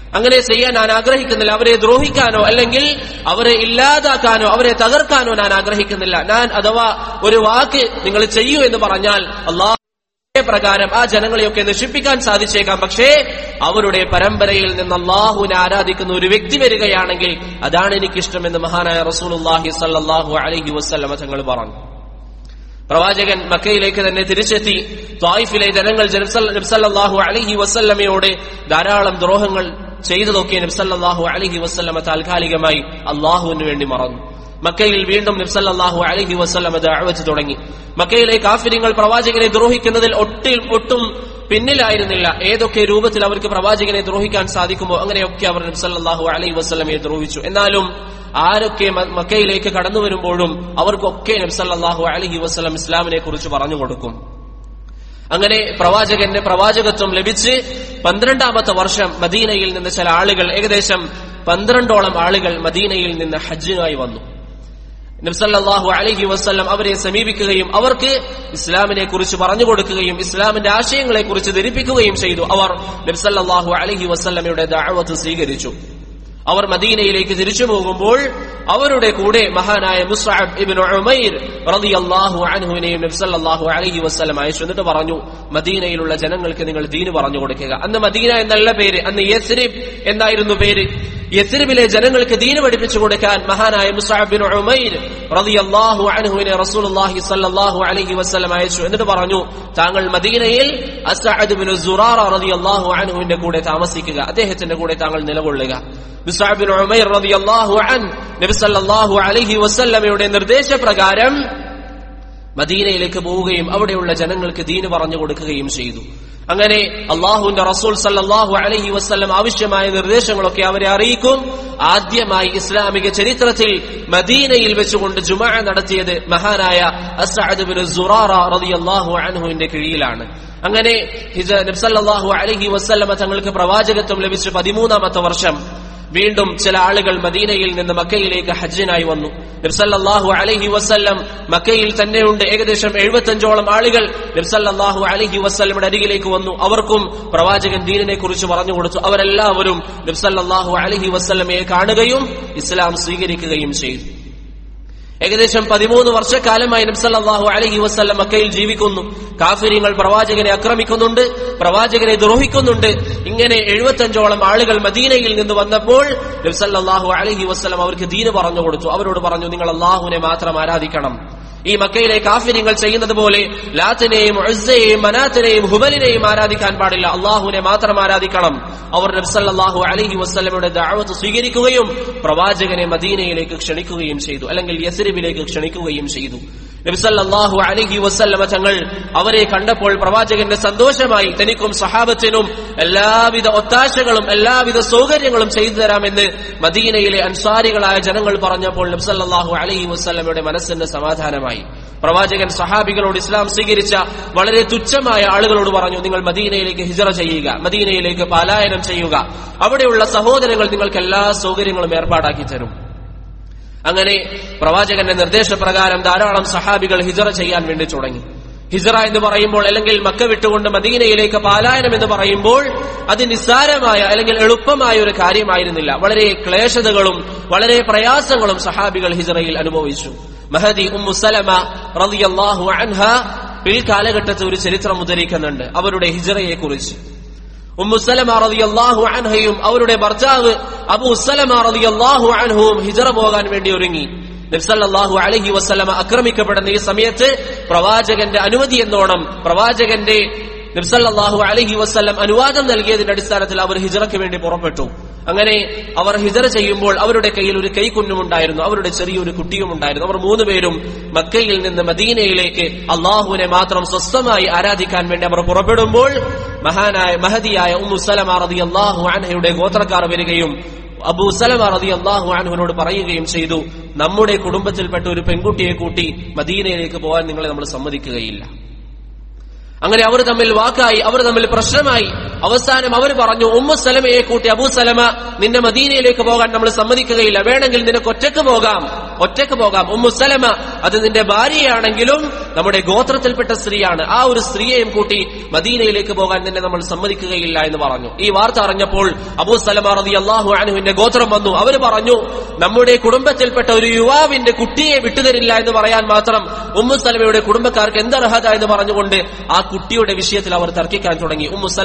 അവരെ ദ്രോഹിക്കാനോ അല്ലെങ്കിൽ അവരെ ഇല്ലാതാക്കാനോ അവരെ തകർക്കാനോ ഞാൻ ആഗ്രഹിക്കുന്നില്ല. ഞാൻ അഥവാ ഒരു വാക്ക് നിങ്ങൾ ചെയ്യൂ എന്ന് പറഞ്ഞാൽ അല്ലാഹുവിന്റെ പ്രകാരം ആ ജനങ്ങളെയൊക്കെ നശിപ്പിക്കാൻ സാധിച്ചേക്കാം. പക്ഷേ അവരുടെ പരമ്പരയിൽ നിന്ന് അല്ലാഹുവിനെ ആരാധിക്കുന്ന ഒരു വ്യക്തി വരികയാണെങ്കിൽ അതാണ് എനിക്കിഷ്ടമെന്ന് മഹാനായ റസൂലുള്ളാഹി സ്വല്ലല്ലാഹു അലൈഹി വസല്ലം തങ്ങൾ പറഞ്ഞു. പ്രവാചകൻ മക്കയിലേക്ക് തന്നെ തിരിച്ചെത്തി. ത്വായിഫിലെ ജനങ്ങൾ നബി സല്ലല്ലാഹു അലൈഹി വസല്ലമയോട് ധാരാളം ദ്രോഹങ്ങൾ ചെയ്തതൊക്കെ നബി സല്ലല്ലാഹു അലൈഹി വസല്ലമ താൽക്കാലികമായി അള്ളാഹുവിന് വേണ്ടി മറന്നു. മക്കയിൽ വീണ്ടും നബി സല്ലല്ലാഹു അലൈഹി വസല്ലമ ദഅവത്ത് തുടങ്ങി. മക്കയിലെ കാഫിരികൾ പ്രവാചകനെ ദ്രോഹിക്കുന്നതിൽ ഒട്ടും പിന്നിലായിരുന്നില്ല. ഏതൊക്കെ രൂപത്തിൽ അവർക്ക് പ്രവാചകനെ ദ്രോഹിക്കാൻ സാധിക്കുമോ അങ്ങനെയൊക്കെ അവർ നബി സല്ലല്ലാഹു അലൈഹി വസല്ലമയെ ദ്രോഹിച്ചു. എന്നാലും ആരൊക്കെ മക്കയിലേക്ക് കടന്നു വരുമ്പോഴും അവർക്കൊക്കെ നബി സല്ലല്ലാഹു അലൈഹി വസല്ലം ഇസ്ലാമിനെ കുറിച്ച് പറഞ്ഞു കൊടുക്കും. അങ്ങനെ പ്രവാചകന്റെ പ്രവാചകത്വം ലഭിച്ച് 12ാമത്തെ വർഷം മദീനയിൽ നിന്ന് ചില ആളുകൾ, ഏകദേശം 12ഓളം ആളുകൾ മദീനയിൽ നിന്ന് ഹജ്ജിനായി വന്നു. നബി സല്ലല്ലാഹു അലൈഹി വസല്ലം അവരെ സമീപിക്കുകയും അവർക്ക് ഇസ്ലാമിനെ കുറിച്ച് പറഞ്ഞു കൊടുക്കുകയും ഇസ്ലാമിന്റെ ആശയങ്ങളെ കുറിച്ച് ധരിപ്പിക്കുകയും ചെയ്തു. അവർ നബി സല്ലല്ലാഹു അലൈഹി വസല്ലമയുടെ ദഅവത്ത് സ്വീകരിച്ചു. അവർ മദീനയിലേക്ക് തിരിച്ചു പോകുമ്പോൾ അവരുടെ കൂടെ മഹാനായ മുസ്അബ് ഇബ്നു ഉമൈർ റളിയല്ലാഹു അൻഹുവിനെയും നബി സല്ലല്ലാഹു അലൈഹി വസല്ലം അയച്ചു. എന്നിട്ട് പറഞ്ഞു, മദീനയിലുള്ള ജനങ്ങൾക്ക് നിങ്ങൾ ദീൻ പറഞ്ഞു കൊടുക്കുക. അന്ന് മദീന എന്നല്ല പേര്, അന്ന് യസ്രിബ് എന്നായിരുന്നു പേര്. യസ്രിബിലെ ജനങ്ങൾക്ക് ദീൻ പഠിപ്പിച്ചു കൊടുക്കാൻ മഹാനായ മുസ്അബ് ഇബ്നു ഉമൈർ റളിയല്ലാഹു അൻഹുവിനെ റസൂലുള്ളാഹി സ്വല്ലല്ലാഹു അലൈഹി വസല്ലം അയച്ചു. എന്നിട്ട് പറഞ്ഞു, താങ്കൾ മദീനയിൽ അസ്അദ് ഇബ്നു സുറാറ റളിയല്ലാഹു അൻഹുവിന്റെ കൂടെ താമസിക്കുക, അദ്ദേഹത്തിന്റെ കൂടെ താങ്കൾ നിലകൊള്ളുക. മുസ്അബ് ഇബ്നു ഉമൈർ റളിയല്ലാഹു അൻഹു നബി സല്ലല്ലാഹു അലൈഹി വസല്ലമയുടെ നിർദ്ദേശപ്രകാരം മദീനയിലേക്ക് പോവുകയും അവിടെയുള്ള ജനങ്ങൾക്ക് ദീൻ പറഞ്ഞു കൊടുക്കുകയും ചെയ്തു. അങ്ങനെ അള്ളാഹുവിന്റെ റസൂൽ സല്ലല്ലാഹു അലൈഹി വസല്ലം ആവശ്യമായ നിർദ്ദേശങ്ങളൊക്കെ അവരെ അറിയിക്കും. ആദ്യമായി ഇസ്ലാമിക ചരിത്രത്തിൽ മദീനയിൽ വെച്ചുകൊണ്ട് ജുമുഅ നടത്തിയത് മഹാനായ അസ്അദ് ഇബ്നു സുറാറ റളിയല്ലാഹു അൻഹുവിന്റെ കീഴിലാണ്. അങ്ങനെ നബി സല്ലല്ലാഹു അലൈഹി വസല്ലം തങ്ങൾക്ക് പ്രവാചകത്വം ലഭിച്ച 13ാമത്തെ വർഷം വീണ്ടും ചില ആളുകൾ മദീനയിൽ നിന്ന് മക്കയിലേക്ക് ഹജ്ജിനായി വന്നു. നബി സല്ലല്ലാഹു അലൈഹി വസല്ലം മക്കയിൽ തന്നെയുണ്ട്. ഏകദേശം 75ഓളം ആളുകൾ നബി സല്ലല്ലാഹു അലൈഹി വസല്ലമയുടെ അരികിലേക്ക് വന്നു. അവർക്കും പ്രവാചകൻ ദീനിനെ കുറിച്ച് പറഞ്ഞു കൊടുത്തു. അവരെല്ലാവരും നബി സല്ലല്ലാഹു അലൈഹി വസല്ലമയെ കാണുകയും ഇസ്ലാം സ്വീകരിക്കുകയും ചെയ്തു. ഏകദേശം 13 വർഷക്കാലമായി നബി സല്ലല്ലാഹു അലൈഹി വസല്ലം മക്കയിൽ ജീവിക്കുന്നു. കാഫിരീങ്ങൾ പ്രവാചകനെ ആക്രമിക്കുന്നുണ്ട്, പ്രവാചകനെ ദ്രോഹിക്കുന്നുണ്ട്. ഇങ്ങനെ 75ഓളം ആളുകൾ മദീനയിൽ നിന്ന് വന്നപ്പോൾ നബി സല്ലല്ലാഹു അലൈഹി വസല്ലം അവർക്ക് ദീൻ പറഞ്ഞു കൊടുത്തു. അവരോട് പറഞ്ഞു, നിങ്ങൾ അല്ലാഹുവിനെ മാത്രം ആരാധിക്കണം. ഈ മക്കയിലെ കാഫിരീങ്ങൾ ചെയ്യുന്നത് പോലെ ലാത്തിനെയും ഉസ്സയെയും മനാത്തിനെയും ഹുബലിനെയും ആരാധിക്കാൻ പാടില്ല, അള്ളാഹുവിനെ മാത്രം ആരാധിക്കണം. അവർ നബി സല്ലല്ലാഹു അലൈഹി വസല്ലമയുടെ ദഅവത്ത് സ്വീകരിക്കുകയും പ്രവാചകനെ മദീനയിലേക്ക് ക്ഷണിക്കുകയും ചെയ്തു, അല്ലെങ്കിൽ യസ്രിബിലേക്ക് ക്ഷണിക്കുകയും ചെയ്തു. നബി സല്ലല്ലാഹു അലൈഹി വസല്ലമ തങ്ങൾ അവരെ കണ്ടപ്പോൾ പ്രവാചകന്റെ സന്തോഷമായി തനിക്കും സഹാബത്തിനും എല്ലാവിധ ഒത്താശകളും എല്ലാവിധ സൗകര്യങ്ങളും ചെയ്തു തരാമെന്ന് മദീനയിലെ അൻസാരികളായ ജനങ്ങൾ പറഞ്ഞപ്പോൾ നബി സല്ലല്ലാഹു അലൈഹി വസല്ലമയുടെ മനസ്സിന് സമാധാനമായി. പ്രവാചകൻ സഹാബികളോട് ഇസ്ലാം സ്വീകരിച്ച വളരെ തുച്ഛമായ ആളുകളോട് പറഞ്ഞു, നിങ്ങൾ മദീനയിലേക്ക് ഹിജ്റ ചെയ്യുക, മദീനയിലേക്ക് പലായനം ചെയ്യുക, അവിടെയുള്ള സഹോദരങ്ങൾ നിങ്ങൾക്ക് എല്ലാ സൗകര്യങ്ങളും ഏർപ്പാടാക്കി തരും. അങ്ങനെ പ്രവാചകന്റെ നിർദ്ദേശപ്രകാരം ധാരാളം സഹാബികൾ ഹിജ്റ ചെയ്യാൻ വേണ്ടി തുടങ്ങി. ഹിജ്റ എന്ന് പറയുമ്പോൾ, അല്ലെങ്കിൽ മക്ക വിട്ടുകൊണ്ട് മദീനയിലേക്ക് പലായനം എന്ന് പറയുമ്പോൾ അത് നിസ്സാരമായ അല്ലെങ്കിൽ എളുപ്പമായ ഒരു കാര്യമായിരുന്നില്ല. വളരെ ക്ലേശതകളും വളരെ പ്രയാസങ്ങളും സഹാബികൾ ഹിജ്റയിൽ അനുഭവിച്ചു. മഹദി ഉമ്മു സലമ റളിയല്ലാഹു അൻഹ പിൽക്കാലഘട്ടത്തിൽ ഒരു ചരിത്രം ഉദ്ധരിക്കുന്നുണ്ട് അവരുടെ ഹിജ്റയെ കുറിച്ച്. ഉമ്മു സലമ റളിയല്ലാഹു അൻഹയും അവരുടെ ഭർത്താവ് അബൂ സലമ റളിയല്ലാഹു അൻഹുവും ഹിജ്റ പോകാൻ വേണ്ടി ഒരുങ്ങി. നബി സല്ലല്ലാഹു അലൈഹി വസല്ലമ ആക്രമിക്കപ്പെടുന്ന ഈ സമയത്ത് പ്രവാചകന്റെ അനുമതി എന്നോണം പ്രവാചകന്റെ നബി സല്ലല്ലാഹു അലൈഹി വസല്ലം അനുവാദം നൽകിയതിന്റെ അടിസ്ഥാനത്തിൽ അവർ ഹിജ്റയ്ക്ക് വേണ്ടി പുറപ്പെട്ടു. അങ്ങനെ അവർ ഹിജ്റ ചെയ്യുമ്പോൾ അവരുടെ കയ്യിൽ ഒരു കൈക്കുഞ്ഞുമുണ്ടായിരുന്നു, അവരുടെ ചെറിയൊരു കുട്ടിയും ഉണ്ടായിരുന്നു. അവർ 3 പേരും മക്കയിൽ നിന്ന് മദീനയിലേക്ക് അള്ളാഹുവിനെ മാത്രം സ്വസ്ഥമായി ആരാധിക്കാൻ വേണ്ടി അവർ പുറപ്പെടുമ്പോൾ മഹദിയായ ഉമ്മു സലമ റളിയല്ലാഹു അൻഹയുടെ ഗോത്രക്കാർ വരികയും അബൂ സലമ റളിയല്ലാഹു അൻഹുവിനോട് പറയുകയും ചെയ്തു, നമ്മുടെ കുടുംബത്തിൽപ്പെട്ട ഒരു പെൺകുട്ടിയെ കൂട്ടി മദീനയിലേക്ക് പോകാൻ നിങ്ങളെ നമ്മൾ സമ്മതിക്കുകയില്ല. അങ്ങനെ അവർ തമ്മിൽ വാക്കായി, അവർ തമ്മിൽ പ്രശ്നമായി. അവസാനം അവർ പറഞ്ഞു, ഉമ്മു സലമയെ കൂട്ടി അബൂ സലമ നിന്നെ മദീനയിലേക്ക് പോകാൻ നമ്മൾ സമ്മതിക്കുകയില്ല, വേണമെങ്കിൽ നിനക്ക് ഒറ്റക്ക് പോകാം. ഉമ്മു സലമ അത് നിന്റെ ഭാര്യയാണെങ്കിലും നമ്മുടെ ഗോത്രത്തിൽപ്പെട്ട സ്ത്രീയാണ്, ആ ഒരു സ്ത്രീയെയും കൂട്ടി മദീനയിലേക്ക് പോകാൻ നിന്നെ നമ്മൾ സമ്മതിക്കുകയില്ല എന്ന് പറഞ്ഞു. ഈ വാർത്ത അറിഞ്ഞപ്പോൾ അബൂ സലമ റളിയല്ലാഹു അൻഹുവിന്റെ ഗോത്രം വന്നു. അവർ പറഞ്ഞു, നമ്മുടെ കുടുംബത്തിൽപ്പെട്ട ഒരു യുവാവിന്റെ കുട്ടിയെ വിട്ടുതരില്ല എന്ന് പറയാൻ മാത്രം ഉമ്മു സലമയുടെ കുടുംബക്കാർക്ക് എന്തർഹത എന്ന് പറഞ്ഞുകൊണ്ട് ആ കുട്ടിയുടെ വിഷയത്തിൽ അവർ തർക്കിക്കാൻ തുടങ്ങി. ഉമ്മു സലമ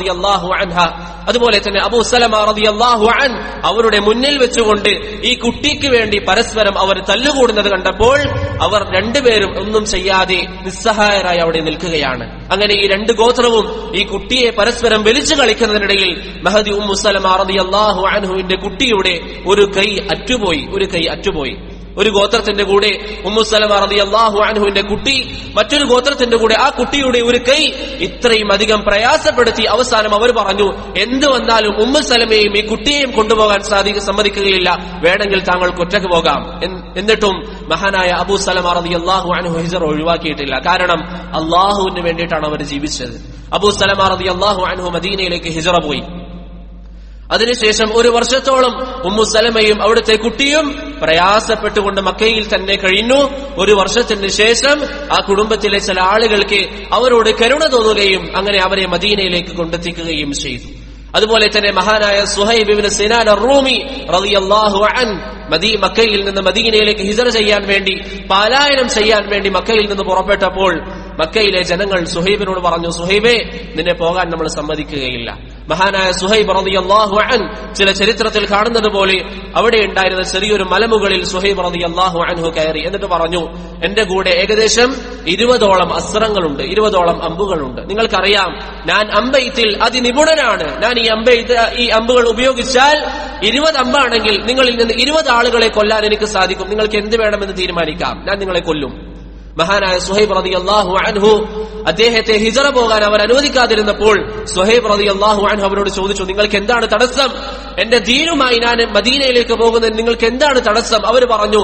റളിയല്ലാഹു അൻഹ, അതുപോലെ തന്നെ അബൂ സലമ റളിയല്ലാഹു അൻ അവരുടെ മുന്നിൽ വെച്ചുകൊണ്ട് ഈ കുട്ടിക്ക് വേണ്ടി പരസ്പരം അവർ തല്ലുകൂടുന്നത് കണ്ടപ്പോൾ അവർ രണ്ടുപേരും ഒന്നും ചെയ്യാതെ നിസ്സഹായരായി അവിടെ നിൽക്കുകയാണ്. അങ്ങനെ ഈ രണ്ട് ഗോത്രവും ഈ കുട്ടിയെ പരസ്പരം വലിച്ചു കളിക്കുന്നതിനിടയിൽ മഹദി ഉമ്മു സലമ റളിയല്ലാഹു അൻഹുവിന്റെ കുട്ടിയുടെ ഒരു കൈ അറ്റുപോയി. ഒരു ഗോത്രത്തിന്റെ കൂടെ ഉമ്മു സലമ റളിയല്ലാഹു അൻഹുവിന്റെ കുട്ടി, മറ്റൊരു ഗോത്രത്തിന്റെ കൂടെ ആ കുട്ടിയുടെ ഒരു കൈ ഇത്രയും അധികം പ്രയാസപ്പെടുത്തി അവസാനം അവർ പറഞ്ഞു, എന്ത് വന്നാലും ഉമ്മു സലമയെയും ഈ കുട്ടിയെയും കൊണ്ടുപോകാൻ സമ്മതിക്കുകയില്ല, വേണമെങ്കിൽ താങ്കൾക്ക് ഒറ്റക്ക് പോകാം. എന്നിട്ടും മഹാനായ അബൂ സലമ റളിയല്ലാഹു അൻഹു ഹിജ്റ ഒഴിവാക്കിയിട്ടില്ല. കാരണം അള്ളാഹുവിന് വേണ്ടിയിട്ടാണ് അവർ ജീവിച്ചത്. അബൂ സലമ റളിയല്ലാഹു അൻഹു മദീനയിലേക്ക് ഹിജ്റ പോയി. അതിനുശേഷം ഒരു വർഷത്തോളം ഉമ്മു സലമയും അവിടുത്തെ കുട്ടിയും പ്രയാസപ്പെട്ടുകൊണ്ട് മക്കയിൽ തന്നെ കഴിഞ്ഞു. ഒരു വർഷത്തിന് ശേഷം ആ കുടുംബത്തിലെ ചില ആളുകൾക്ക് അവരോട് കരുണ തോന്നുകയും അങ്ങനെ അവരെ മദീനയിലേക്ക് കൊണ്ടെത്തിക്കുകയും ചെയ്തു. അതുപോലെ തന്നെ മഹാനായ സുഹൈബ് ഇബ്നു സിനാൻ അർ-റൂമി റളിയല്ലാഹു അൻ മക്കയിൽ നിന്ന് മദീനയിലേക്ക് ഹിജ്റ ചെയ്യാൻ വേണ്ടി, പലായനം ചെയ്യാൻ വേണ്ടി മക്കയിൽ നിന്ന് പുറപ്പെട്ടപ്പോൾ മക്കയിലെ ജനങ്ങൾ സുഹൈബിനോട് പറഞ്ഞു, സുഹൈബേ, നിന്നെ പോകാൻ നമ്മൾ സമ്മതിക്കുകയില്ല. മഹാനായ സുഹൈബ് റളിയല്ലാഹു അൻ ചില ചരിത്രത്തിൽ കാണുന്നത് പോലെ അവിടെ ഉണ്ടായിരുന്ന ചെറിയൊരു മലമുകളിൽ സുഹൈബ് റളിയല്ലാഹു അൻഹു കയറി. എന്നിട്ട് പറഞ്ഞു, എന്റെ കൂടെ ഏകദേശം 20ഓളം അസ്ത്രങ്ങളുണ്ട്, 20ഓളം അമ്പുകളുണ്ട്. നിങ്ങൾക്കറിയാം, ഞാൻ അമ്പെയ്ത്തിൽ അതിനിപുണനാണ്. ഞാൻ ഈ അമ്പുകൾ ഉപയോഗിച്ചാൽ 20 അമ്പാണെങ്കിൽ നിങ്ങളിൽ നിന്ന് 20 ആളുകളെ കൊല്ലാൻ എനിക്ക് സാധിക്കും. നിങ്ങൾക്ക് എന്ത് വേണമെന്ന് തീരുമാനിക്കാം, ഞാൻ നിങ്ങളെ കൊല്ലും. മഹാനായ സുഹൈബ് റളിയല്ലാഹു അൻഹു അദ്ദേഹത്തെ ഹിജ്റ പോകാൻ അവർ അനുവദിക്കാതിരുന്നപ്പോൾ സുഹൈബ് റളിയല്ലാഹു അൻഹു അവരോട് ചോദിച്ചു, നിങ്ങൾക്ക് എന്താണ് തടസ്സം? എന്റെ ദീനുമായി ഞാൻ മദീനയിലേക്ക് പോകുന്നതിന് നിങ്ങൾക്ക് എന്താണ് തടസ്സം? അവർ പറഞ്ഞു,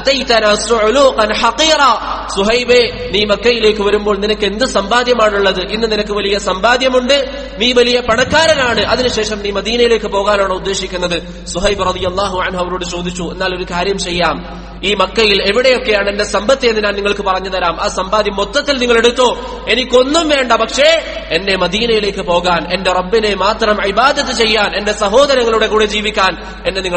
സുഹൈബേ, നീ മക്കയിലേക്ക് വരുമ്പോൾ നിനക്ക് എന്ത് സമ്പാദ്യമാണുള്ളത്? ഇന്ന് നിനക്ക് വലിയ സമ്പാദ്യമുണ്ട്, നീ വലിയ പണക്കാരനാണ്, അതിനുശേഷം നീ മദീനയിലേക്ക് പോകാനാണോ ഉദ്ദേശിക്കുന്നത്? സുഹൈബ് റളിയല്ലാഹു അൻഹു അവരോട് ചോദിച്ചു, എന്നാൽ ഒരു കാര്യം ചെയ്യാം, ഈ മക്കയിൽ എവിടെയൊക്കെയാണ് എന്റെ സമ്പത്ത് എന്ന് ഞാൻ നിങ്ങൾക്ക് പറഞ്ഞു തരാം. ആ സമ്പാദ്യം മൊത്തത്തിൽ നിങ്ങൾ എടുത്തോ, എനിക്കൊന്നും വേണ്ട. പക്ഷേ എന്നെ മദീനയിലേക്ക് പോകാൻ, എന്റെ റബ്ബിനെ മാത്രം ഇബാദത്ത് ചെയ്യാൻ, എന്റെ സഹോദരങ്ങളുടെ കൂടെ ജീവിക്കാൻ എന്നെ നിങ്ങൾ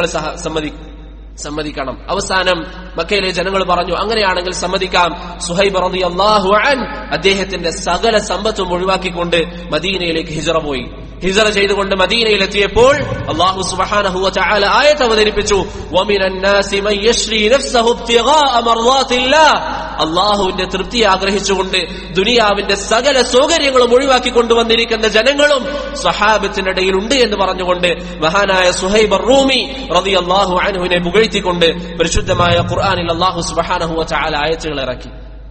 സമ്മതിക്കണം. അവസാനം മക്കയിലെ ജനങ്ങൾ പറഞ്ഞു, അങ്ങനെയാണെങ്കിൽ സമ്മതിക്കാം. സുഹൈബ് റളിയല്ലാഹു അൻ അദ്ദേഹത്തിന്റെ സകല സമ്പത്തും ഒഴിവാക്കിക്കൊണ്ട് മദീനയിലേക്ക് ഹിജ്റ പോയി. ഹിജ്റ ചെയ്തുകൊണ്ട് മദീനയിലെത്തിയപ്പോൾ അല്ലാഹു സുബ്ഹാനഹു വ തആല ആയത്ത് അവതരിപ്പിച്ചു, വമിനൻ നാസി മൻ യശ്രി നഫ്സഹു ഇബ്തിഗാഅ മർളാത്തില്ലാഹ്. അല്ലാഹുവിന്റെ തൃപ്തി ആഗ്രഹിച്ചുകൊണ്ട് ദുനിയാവിന്റെ സകല സൗകര്യങ്ങളും ഒഴിവാക്കി കൊണ്ടുവന്നിരിക്കുന്ന ജനങ്ങളും സഹാബത്തിനിടയിൽ ഉണ്ട് എന്ന് പറഞ്ഞുകൊണ്ട് മഹാനായ സുഹൈബ് അർ-റൂമി റളിയല്ലാഹു അൻഹുവിനെ പുകഴ്ത്തിക്കൊണ്ട് പരിശുദ്ധമായ ഖുർആനിൽ അല്ലാഹു സുബ്ഹാനഹു വ തആല ആയത്തുകൾ ഇറക്കി.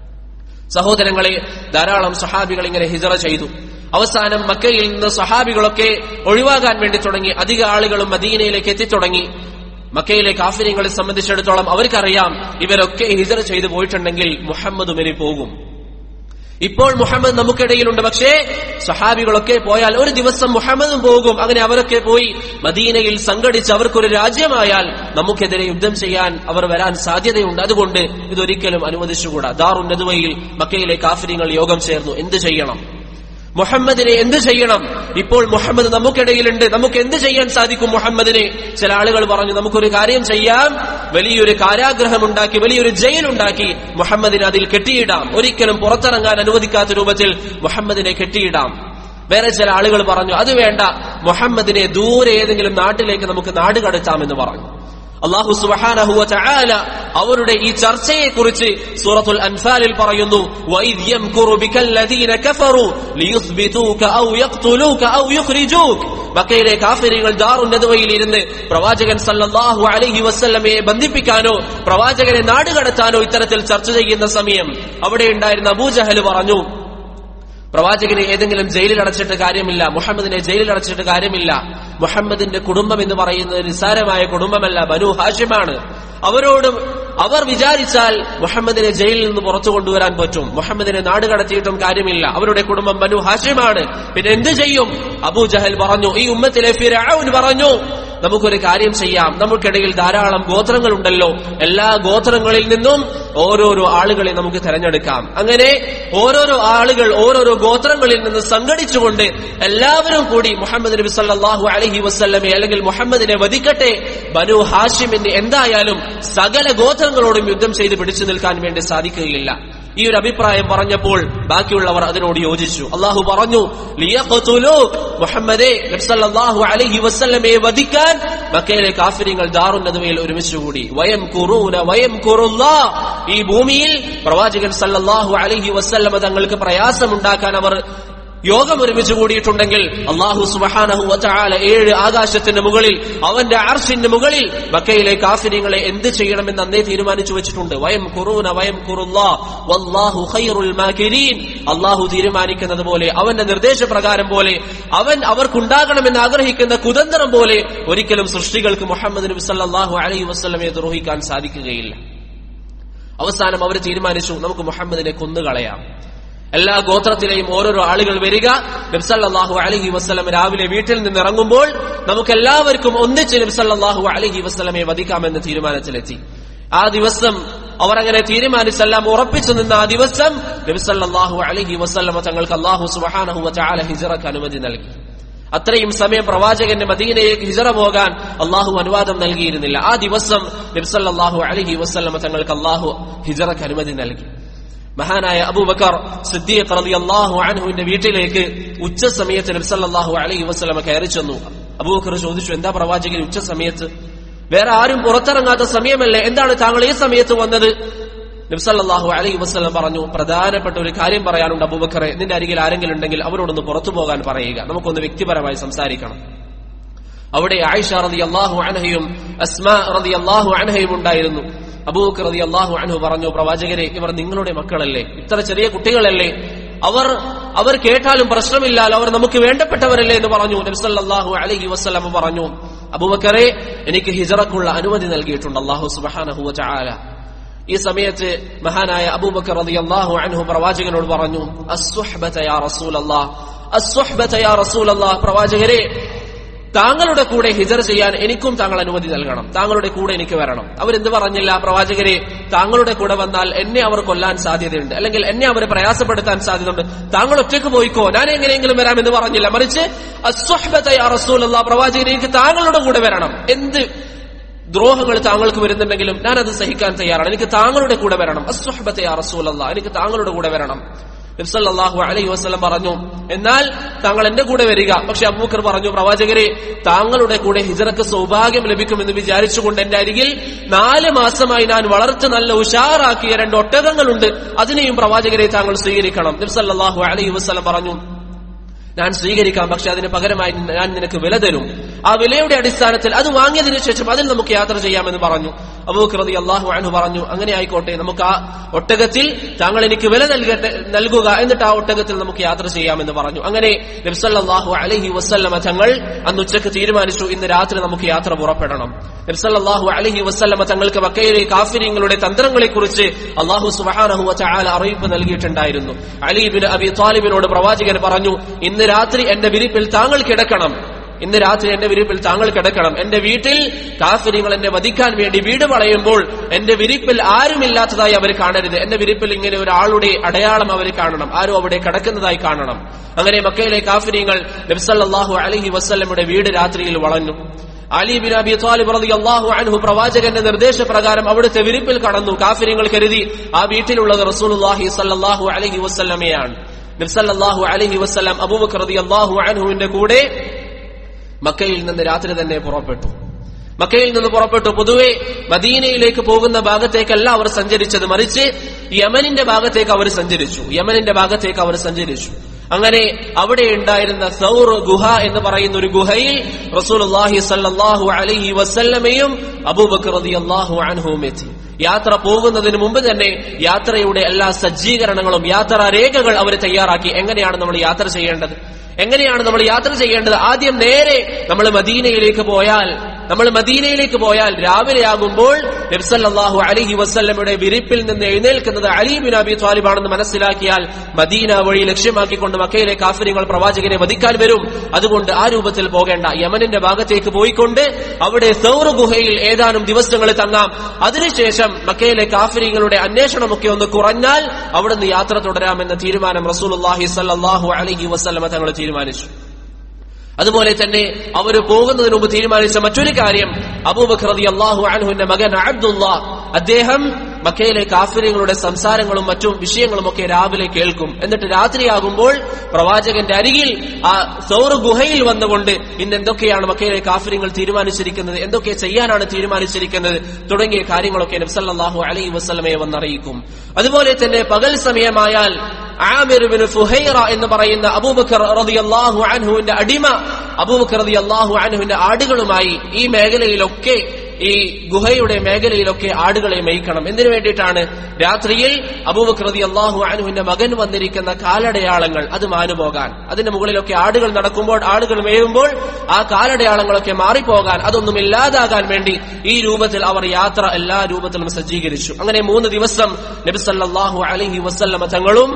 സഹോദരങ്ങളെ, ധാരാളം സഹാബികൾ ഇങ്ങനെ ഹിജ്റ ചെയ്തു. അവസാനം മക്കയിൽ നിന്ന് സഹാബികളൊക്കെ ഒഴിവാകാൻ വേണ്ടി തുടങ്ങി. അധിക ആളുകളും മദീനയിലേക്ക് എത്തിത്തുടങ്ങി. മക്കയിലെ കാഫിര്യങ്ങളെ സംബന്ധിച്ചിടത്തോളം അവർക്കറിയാം, ഇവരൊക്കെ ഹിജ്റ ചെയ്തു പോയിട്ടുണ്ടെങ്കിൽ മുഹമ്മദും ഇനി പോകും. ഇപ്പോൾ മുഹമ്മദ് നമുക്കിടയിലുണ്ട്, പക്ഷേ സഹാബികളൊക്കെ പോയാൽ ഒരു ദിവസം മുഹമ്മദും പോകും. അങ്ങനെ അവരൊക്കെ പോയി മദീനയിൽ സംഘടിച്ച് അവർക്കൊരു രാജ്യമായാൽ നമുക്കെതിരെ യുദ്ധം ചെയ്യാൻ അവർ വരാൻ സാധ്യതയുണ്ട്. അതുകൊണ്ട് ഇതൊരിക്കലും അനുവദിച്ചുകൂടാ. ദാറുൻ നദ്വയിൽ മക്കയിലെ കാഫിര്യങ്ങൾ യോഗം ചേർന്നു. എന്ത് ചെയ്യണം? മുഹമ്മദിനെ എന്ത് ചെയ്യണം? ഇപ്പോൾ മുഹമ്മദ് നമുക്കിടയിലുണ്ട്, നമുക്ക് എന്ത് ചെയ്യാൻ സാധിക്കും മുഹമ്മദിനെ? ചില ആളുകൾ പറഞ്ഞു, നമുക്കൊരു കാര്യം ചെയ്യാം, വലിയൊരു കാരാഗ്രഹമുണ്ടാക്കി, വലിയൊരു ജയിലുണ്ടാക്കി മുഹമ്മദിനെ അതിൽ കെട്ടിയിടാം, ഒരിക്കലും പുറത്തിറങ്ങാൻ അനുവദിക്കാത്ത രൂപത്തിൽ മുഹമ്മദിനെ കെട്ടിയിടാം. വേറെ ചില ആളുകൾ പറഞ്ഞു, അത് വേണ്ട, മുഹമ്മദിനെ ദൂരെ ഏതെങ്കിലും നാട്ടിലേക്ക് നമുക്ക് നാട് കടത്താമെന്ന് പറഞ്ഞു. അല്ലാഹു സുബ്ഹാനഹു വ തആല അവരുടെ ഈ ചർച്ചയെ കുറിച്ച് സൂറത്തുൽ അൻഫാലിൽ പറയുന്നു, വഇദ് യംകുറു ബികല്ലദീന കഫറു ലിയുസ്ബിതൂക ഔ യഖ്തുലൂക ഔ യുഖ്രിജൂക. മക്കയിലെ കാഫിറുകൾ ദാറുൻ നദ്വയിൽ ഇരുന്ന് പ്രവാചകൻ സല്ലല്ലാഹു അലൈഹി വസല്ലമയെ ബന്ധിപ്പിക്കാനോ പ്രവാചകനെ നാടുകടത്താനോ ഇത്തരത്തിൽ ചർച്ച ചെയ്യുന്ന സമയം അവിടെ ഉണ്ടായിരുന്ന അബൂജഹൽ പറഞ്ഞു, പ്രവാചകനെ ഏതെങ്കിലും ജയിലിൽ അടച്ചിട്ട് കാര്യമില്ല, മുഹമ്മദിനെ ജയിലിൽ അടച്ചിട്ട് കാര്യമില്ല. മുഹമ്മദിന്റെ കുടുംബം എന്ന് പറയുന്നത് നിസ്സാരമായ കുടുംബമല്ല, ബനു ഹാഷിമാണ്. അവർ വിചാരിച്ചാൽ മുഹമ്മദിനെ ജയിലിൽ നിന്ന് പുറത്തു കൊണ്ടുവരാൻ പറ്റും. മുഹമ്മദിനെ നാട് കടത്തിയിട്ടും കാര്യമില്ല, അവരുടെ കുടുംബം ബനു ഹാഷിമാണ്. പിന്നെ എന്ത് ചെയ്യും? അബൂജഹൽ പറഞ്ഞു, ഈ ഉമ്മത്തിലെ ഫിർഔൻ പറഞ്ഞു, നമുക്കൊരു കാര്യം ചെയ്യാം, നമുക്കിടയിൽ ധാരാളം ഗോത്രങ്ങളുണ്ടല്ലോ, എല്ലാ ഗോത്രങ്ങളിൽ നിന്നും ഓരോരോ ആളുകളെ നമുക്ക് തെരഞ്ഞെടുക്കാം. അങ്ങനെ ഓരോരോ ആളുകൾ ഓരോരോ ഗോത്രങ്ങളിൽ നിന്ന് സംഘടിച്ചുകൊണ്ട് എല്ലാവരും കൂടി മുഹമ്മദ് നബി സല്ലല്ലാഹു അലൈഹി വസല്ലമയെ അല്ലെങ്കിൽ മുഹമ്മദിനെ വധിക്കട്ടെ. ബനു ഹാഷിമിന് എന്തായാലും സകല ഗോത്രങ്ങളോടും യുദ്ധം ചെയ്ത് പിടിച്ചു നിൽക്കാൻ വേണ്ടി സാധിക്കുകയില്ല. ഈ ഒരു അഭിപ്രായം പറഞ്ഞപ്പോൾ ബാക്കിയുള്ളവർ അതിനോട് യോജിച്ചു. അള്ളാഹു പറഞ്ഞു, ലിയഖ്തുലു മുഹമ്മദേ, നബി സല്ലല്ലാഹു അലൈഹി വസല്ലമയെ വധിക്കാൻ മക്കയിലെ കാഫിരികൾ ദാറുൻ നദ്വയിൽ ഒരുമിച്ചുകൂടി. വയംകുറൂന വയംകുറുല്ലാഹ്, ഈ ഭൂമിയിൽ പ്രവാചകൻ സല്ലല്ലാഹു അലൈഹി വസല്ലമ തങ്ങൾക്ക് പ്രയാസമുണ്ടാക്കാൻ അവർ യോഗം ഒരുമിച്ച് കൂടിയിട്ടുണ്ടെങ്കിൽ അല്ലാഹു സുബ്ഹാനഹു വ തആല 7 ആകാശത്തിന്റെ മുകളിൽ അവന്റെ അർശിന്റെ മുകളിൽ മക്കയിലെ കാഫിരികളെ എന്ത് ചെയ്യണമെന്ന് അന്നേ തീരുമാനിച്ചു വെച്ചിട്ടുണ്ട്. വയംകുറൂന വയംകുറുല്ലാഹ് വല്ലാഹു ഖൈറുൽ മാകിരീൻ, അല്ലാഹു തീരുമാനിക്കുന്നത് പോലെ, അവന്റെ നിർദ്ദേശപ്രകാരം പോലെ, അവൻ അവർക്കുണ്ടാകണമെന്ന് ആഗ്രഹിക്കുന്ന കുതന്ത്രം പോലെ ഒരിക്കലും സൃഷ്ടികൾക്ക് മുഹമ്മദ് നബി സല്ലല്ലാഹു അലൈഹി വസല്ലമയെ ദ്രോഹിക്കാൻ സാധിക്കുകയില്ല. അവസാനം അവർ തീരുമാനിച്ചു, നമുക്ക് മുഹമ്മദിനെ കൊന്നുകളയാം. എല്ലാ ഗോത്രത്തിലെയും ഓരോരോ ആളുകൾ വരിക, നബി സല്ലല്ലാഹു അലൈഹി വസല്ലം രാവിലെ വീട്ടിൽ നിന്ന് ഇറങ്ങുമ്പോൾ നമുക്കെല്ലാവർക്കും ഒന്നിച്ച് നബി സല്ലല്ലാഹു അലൈഹി വസല്ലമയെ വധിക്കാമെന്ന തീരുമാനത്തിലെത്തി. ആ ദിവസം അവർ അങ്ങനെ തീരുമാനിച്ചെല്ലാം ഉറപ്പിച്ചു നിന്ന ആ ദിവസം നബി സല്ലല്ലാഹു അലൈഹി വസല്ലമ തങ്ങൾക്ക് അല്ലാഹു സുബ്ഹാനഹു വ തആല ഹിജ്റക്ക് അനുമതി നൽകി. അത്രയും സമയം പ്രവാചകന്റെ മദീനയിലേക്ക് ഹിജ്റ പോകാൻ അല്ലാഹു അനുവാദം നൽകിയിരുന്നില്ല. ആ ദിവസം നബി സല്ലല്ലാഹു അലൈഹി വസല്ലമ തങ്ങൾക്ക് അല്ലാഹു ഹിജ്റക്ക് അനുമതി നൽകി. മഹാനായ അബൂബക്കർ സിദ്ദീഖ് റളിയല്ലാഹു അൻഹുവിന്റെ വീട്ടിലേക്ക് ഉച്ച സമയത്ത് നബി സല്ലല്ലാഹു അലൈഹി വസല്ലമ കയറി ചെന്നു. അബൂബക്കർ ചോദിച്ചു, എന്താ പ്രവാചകൻ ഉച്ച സമയത്ത്? വേറെ ആരും പുറത്തിറങ്ങാത്ത സമയമല്ലേ, എന്താണ് താങ്കൾ ഈ സമയത്ത് വന്നത്? നബി സല്ലല്ലാഹു അലൈഹി വസല്ലം പറഞ്ഞു, പ്രധാനപ്പെട്ട ഒരു കാര്യം പറയാനുണ്ട് അബൂബക്കറെ, നിന്റെ അരികിൽ ആരെങ്കിലും ഉണ്ടെങ്കിൽ അവരോടൊന്ന് പുറത്തു പോകാൻ പറയുക, നമുക്കൊന്ന് വ്യക്തിപരമായി സംസാരിക്കണം. അവിടെ ആയിഷ റളിയല്ലാഹു അൻഹയും അസ്മാ റളിയല്ലാഹു അൻഹയും ഉണ്ടായിരുന്നു. അബൂബക്കർ റളിയല്ലാഹു അൻഹു പറഞ്ഞു, പ്രവാചകരെ, ഇവർ നിങ്ങളുടെ മക്കളല്ലേ, ഇത്ര ചെറിയ കുട്ടികളല്ലേ, അവർ കേട്ടാലും പ്രശ്നമില്ലല്ലോ, അവർ നമുക്ക് വേണ്ടപ്പെട്ടവരല്ലേ എന്ന് പറഞ്ഞു. നബി സല്ലല്ലാഹു അലൈഹി വസല്ലം പറഞ്ഞു, അബൂബക്കറെ, എനിക്ക് ഹിജ്റക്കുള്ള അനുമതി നൽകിയിട്ടുണ്ട് അല്ലാഹു സുബ്ഹാനഹു വ തആല. ഈ സമയത്ത് മഹാനായ അബൂബക്കർ റളിയല്ലാഹു അൻഹു പ്രവാചകനോട് പറഞ്ഞു, അസ്സുഹ്ബത യാ റസൂലല്ലാഹ്, അസ്സുഹ്ബത യാ റസൂലല്ലാഹ്, പ്രവാചകരെ, താങ്കളുടെ കൂടെ ഹിജ്റ ചെയ്യാൻ എനിക്കും താങ്കൾ അനുമതി നൽകണം, താങ്കളുടെ കൂടെ എനിക്ക് വരണം. അവരെന്ത് പറഞ്ഞില്ല, പ്രവാചകരെ, താങ്കളുടെ കൂടെ വന്നാൽ എന്നെ അവർ കൊല്ലാൻ സാധ്യതയുണ്ട്, അല്ലെങ്കിൽ എന്നെ അവർ പ്രയാസപ്പെടുത്താൻ സാധ്യതയുണ്ട്, താങ്കൾ ഒറ്റയ്ക്ക് പോയിക്കോ, ഞാൻ എങ്ങനെയെങ്കിലും വരാമെന്ന് പറഞ്ഞില്ല. മറിച്ച് അസ്സുഹ്ബത യാ റസൂലല്ലാഹ്, പ്രവാചകരെ, എനിക്ക് താങ്കളുടെ കൂടെ വരണം. എന്ത് ദ്രോഹങ്ങൾ താങ്കൾക്ക് വരുന്നുണ്ടെങ്കിലും ഞാൻ അത് സഹിക്കാൻ തയ്യാറാണ്, എനിക്ക് താങ്കളുടെ കൂടെ വരണം. അസ്സുഹ്ബത യാ റസൂലല്ലാഹ്, എനിക്ക് താങ്കളുടെ കൂടെ വരണം. നബി സല്ലല്ലാഹു അലൈഹി വസല്ലം പറഞ്ഞു, എന്നാൽ താങ്കൾ എന്റെ കൂടെ വരിക. പക്ഷെ അബൂബക്കർ പറഞ്ഞു, പ്രവാചകരെ, താങ്കളുടെ കൂടെ ഹിജ്റക്ക് സൗഭാഗ്യം ലഭിക്കുമെന്ന് വിചാരിച്ചുകൊണ്ട് എന്റെ അരികിൽ 4 മാസമായി ഞാൻ വളർത്ത് നല്ല ഉഷാറാക്കിയ 2 ഒട്ടകങ്ങളുണ്ട്, അതിനെയും പ്രവാചകരെ താങ്കൾ സ്വീകരിക്കണം. നബി സല്ലല്ലാഹു അലൈഹി വസല്ലം പറഞ്ഞു, ഞാൻ സ്വീകരിക്കാം, പക്ഷെ അതിന് പകരമായി ഞാൻ നിനക്ക് വില തരും. ആ വിലയുടെ അടിസ്ഥാനത്തിൽ അത് വാങ്ങിയതിനു ശേഷം അതിൽ നമുക്ക് യാത്ര ചെയ്യാമെന്ന് പറഞ്ഞു. അബൂബക്കർ റളിയല്ലാഹു അൻഹു പറഞ്ഞു, അങ്ങനെ ആയിക്കോട്ടെ, നമുക്ക് ആ ഒട്ടകത്തിൽ താങ്കൾ എനിക്ക് വില നൽകുക, എന്നിട്ട് ആ ഒട്ടകത്തിൽ നമുക്ക് യാത്ര ചെയ്യാമെന്ന് പറഞ്ഞു. അങ്ങനെ നബി സല്ലല്ലാഹു അലൈഹി വസല്ലമ തങ്ങൾ അന്ന് ഉച്ചക്ക് തീരുമാനിച്ചു, ഇന്ന് രാത്രി നമുക്ക് യാത്ര പുറപ്പെടണം. നബി സല്ലല്ലാഹു അലൈഹി വസല്ലമ തങ്ങൾക്ക് മക്കയിലെ കാഫിരീങ്ങളുടെ തന്ത്രങ്ങളെക്കുറിച്ച് അല്ലാഹു സുബ്ഹാനഹു വ തആല അറിയിപ്പ് നൽകിയിട്ടുണ്ടായിരുന്നു. അലി ഇബ്നു അബി ത്വാലിബിനോട് പ്രവാചകൻ പറഞ്ഞു, ഇന്ന് രാത്രി എന്റെ വിരിപ്പിൽ താങ്കൾ കിടക്കണം, ഇന്ന് രാത്രി എന്റെ വിരിപ്പിൽ താങ്കൾ കിടക്കണം. എന്റെ വീട്ടിൽ കാഫിരീങ്ങൾ എന്നെ വധിക്കാൻ വേണ്ടി വീട് വളയുമ്പോൾ എന്റെ വിരിപ്പിൽ ആരുമില്ലാത്തതായി അവർ കാണരുത്, എന്റെ വിരിപ്പിൽ ഇങ്ങനെ ഒരാളുടെ അടയാളം അവർ കാണണം, ആരും അവിടെ കിടക്കുന്നതായി കാണണം. അങ്ങനെ മക്കയിലെ കാഫിരീങ്ങൾ നബി സല്ലല്ലാഹു അലൈഹി വസല്ലമയുടെ വീട് രാത്രിയിൽ വളഞ്ഞു. അലി ബിൻ അബി ത്വാലിബ് റളിയല്ലാഹു അൻഹു പ്രവാചകന്റെ നിർദ്ദേശപ്രകാരം അവിടുത്തെ വിരിപ്പിൽ കടന്നു. കാഫിരീങ്ങൾ കരുതി ആ വീട്ടിലുള്ളത് റസൂലുള്ളാഹി സ്വല്ലല്ലാഹു അലൈഹി വസല്ലമയാണ്. നബി സല്ലല്ലാഹു അലൈഹി വസല്ലം അബൂബക്കർ റളിയല്ലാഹു അൻഹുവിന്റെ കൂടെ മക്കയിൽ നിന്ന് രാത്രി തന്നെ പുറപ്പെട്ടു. മക്കയിൽ നിന്ന് പുറപ്പെട്ടു. പൊതുവെ മദീനയിലേക്ക് പോകുന്ന ഭാഗത്തേക്കല്ല അവർ സഞ്ചരിച്ചത്, മറിച്ച് യമനിന്റെ ഭാഗത്തേക്ക് അവർ സഞ്ചരിച്ചു. അങ്ങനെ അവിടെ ഉണ്ടായിരുന്ന സൗർ ഗുഹ എന്ന് പറയുന്ന ഒരു ഗുഹയിൽ റസൂലുള്ളാഹി സ്വല്ലല്ലാഹു അലൈഹി വസല്ലമയും അബൂബക്കർ റളിയല്ലാഹു അൻഹുവും എത്തി. യാത്ര പോകുന്നതിന് മുമ്പ് തന്നെ യാത്രയുടെ എല്ലാ സജ്ജീകരണങ്ങളും, യാത്രാ രേഖകൾ അവർ തയ്യാറാക്കി. എങ്ങനെയാണ് നമ്മൾ യാത്ര ചെയ്യേണ്ടത്? ആദ്യം നേരെ നമ്മൾ മദീനയിലേക്ക് പോയാൽ രാവിലെയാകുമ്പോൾ നബി സല്ലല്ലാഹു അലൈഹി വസല്ലമയുടെ വിരിപ്പിൽ നിന്ന് എഴുന്നേൽക്കുന്നത് അലി ബിൻ അബി ത്വാലിബ് ആണെന്ന് മനസ്സിലാക്കിയാൽ മദീന വഴി ലക്ഷ്യമാക്കിക്കൊണ്ട് മക്കയിലെ കാഫിറുകൾ പ്രവാചകനെ വധിക്കാൻ വരും. അതുകൊണ്ട് ആ രൂപത്തിൽ പോകേണ്ട, യമനിന്റെ ഭാഗത്തേക്ക് പോയിക്കൊണ്ട് അവിടെ സൗർ ഗുഹയിൽ ഏതാനും ദിവസങ്ങൾ തങ്ങാം. അതിനുശേഷം മക്കയിലെ കാഫിറുകളുടെ അന്വേഷണമൊക്കെ ഒന്ന് കുറഞ്ഞാൽ അവിടുന്ന് യാത്ര തുടരാമെന്ന തീരുമാനം റസൂലുള്ളാഹി സ്വല്ലല്ലാഹു അലൈഹി വസല്ലമ തങ്ങൾ തീരുമാനിച്ചു. അതുപോലെ തന്നെ അവർ പോകുന്നതിന് മുമ്പ് തീരുമാനിച്ച മറ്റൊരു കാര്യം, അബൂബക്കർ റളിയല്ലാഹു അൻഹുവിന്റെ മകൻ അബ്ദുല്ലാഹ്, അദ്ദേഹം മക്കയിലെ കാഫിറുകളുടെ സംസാരങ്ങളും മറ്റും വിഷയങ്ങളും ഒക്കെ രാവിലെ കേൾക്കും. എന്നിട്ട് രാത്രിയാകുമ്പോൾ പ്രവാചകന്റെ അരികിൽ ആ സൗർ ഗുഹയിൽ വന്നുകൊണ്ട് ഇന്ന് എന്തൊക്കെയാണ് മക്കയിലെ കാഫിറുകൾ തീരുമാനിച്ചിരിക്കുന്നത്, എന്തൊക്കെ ചെയ്യാനാണ് തീരുമാനിച്ചിരിക്കുന്നത് തുടങ്ങിയ കാര്യങ്ങളൊക്കെ നബി സല്ലല്ലാഹു അലൈഹി വസല്ലമയെ വന്നറിയിക്കും. അതുപോലെ തന്നെ പകൽ സമയമായാൽ ആമിർ ഇബ്നു ഫുഹൈറ എന്ന് പറയുന്ന അബൂബക്കർ റളിയല്ലാഹു അൻഹുവിന്റെ അടിമ, അബൂബക്കർ റളിയല്ലാഹു അൻഹുവിന്റെ ആടുകളുമായി ഈ മേഖലയിലൊക്കെ, ഈ ഗുഹയുടെ മേഖലയിലൊക്കെ ആടുകളെ മേയ്ക്കണം. എന്തിനു വേണ്ടിയിട്ടാണ്? രാത്രിയിൽ അബൂബക്കർ റളിയല്ലാഹു അൻഹുവിന്റെ മകൻ വന്നിരിക്കുന്ന കാലടയാളങ്ങൾ അത് മാനുപോകാൻ, അതിന്റെ മുകളിലൊക്കെ ആടുകൾ നടക്കുമ്പോൾ, ആടുകൾ മേയുമ്പോൾ ആ കാലടയാളങ്ങളൊക്കെ മാറിപ്പോകാൻ, അതൊന്നും ഇല്ലാതാകാൻ വേണ്ടി ഈ രൂപത്തിൽ അവർ യാത്ര എല്ലാ രൂപത്തിലും സജ്ജീകരിച്ചു. അങ്ങനെ 3 ദിവസം നബി സല്ലല്ലാഹു അലൈഹി വസല്ലമ തങ്ങളും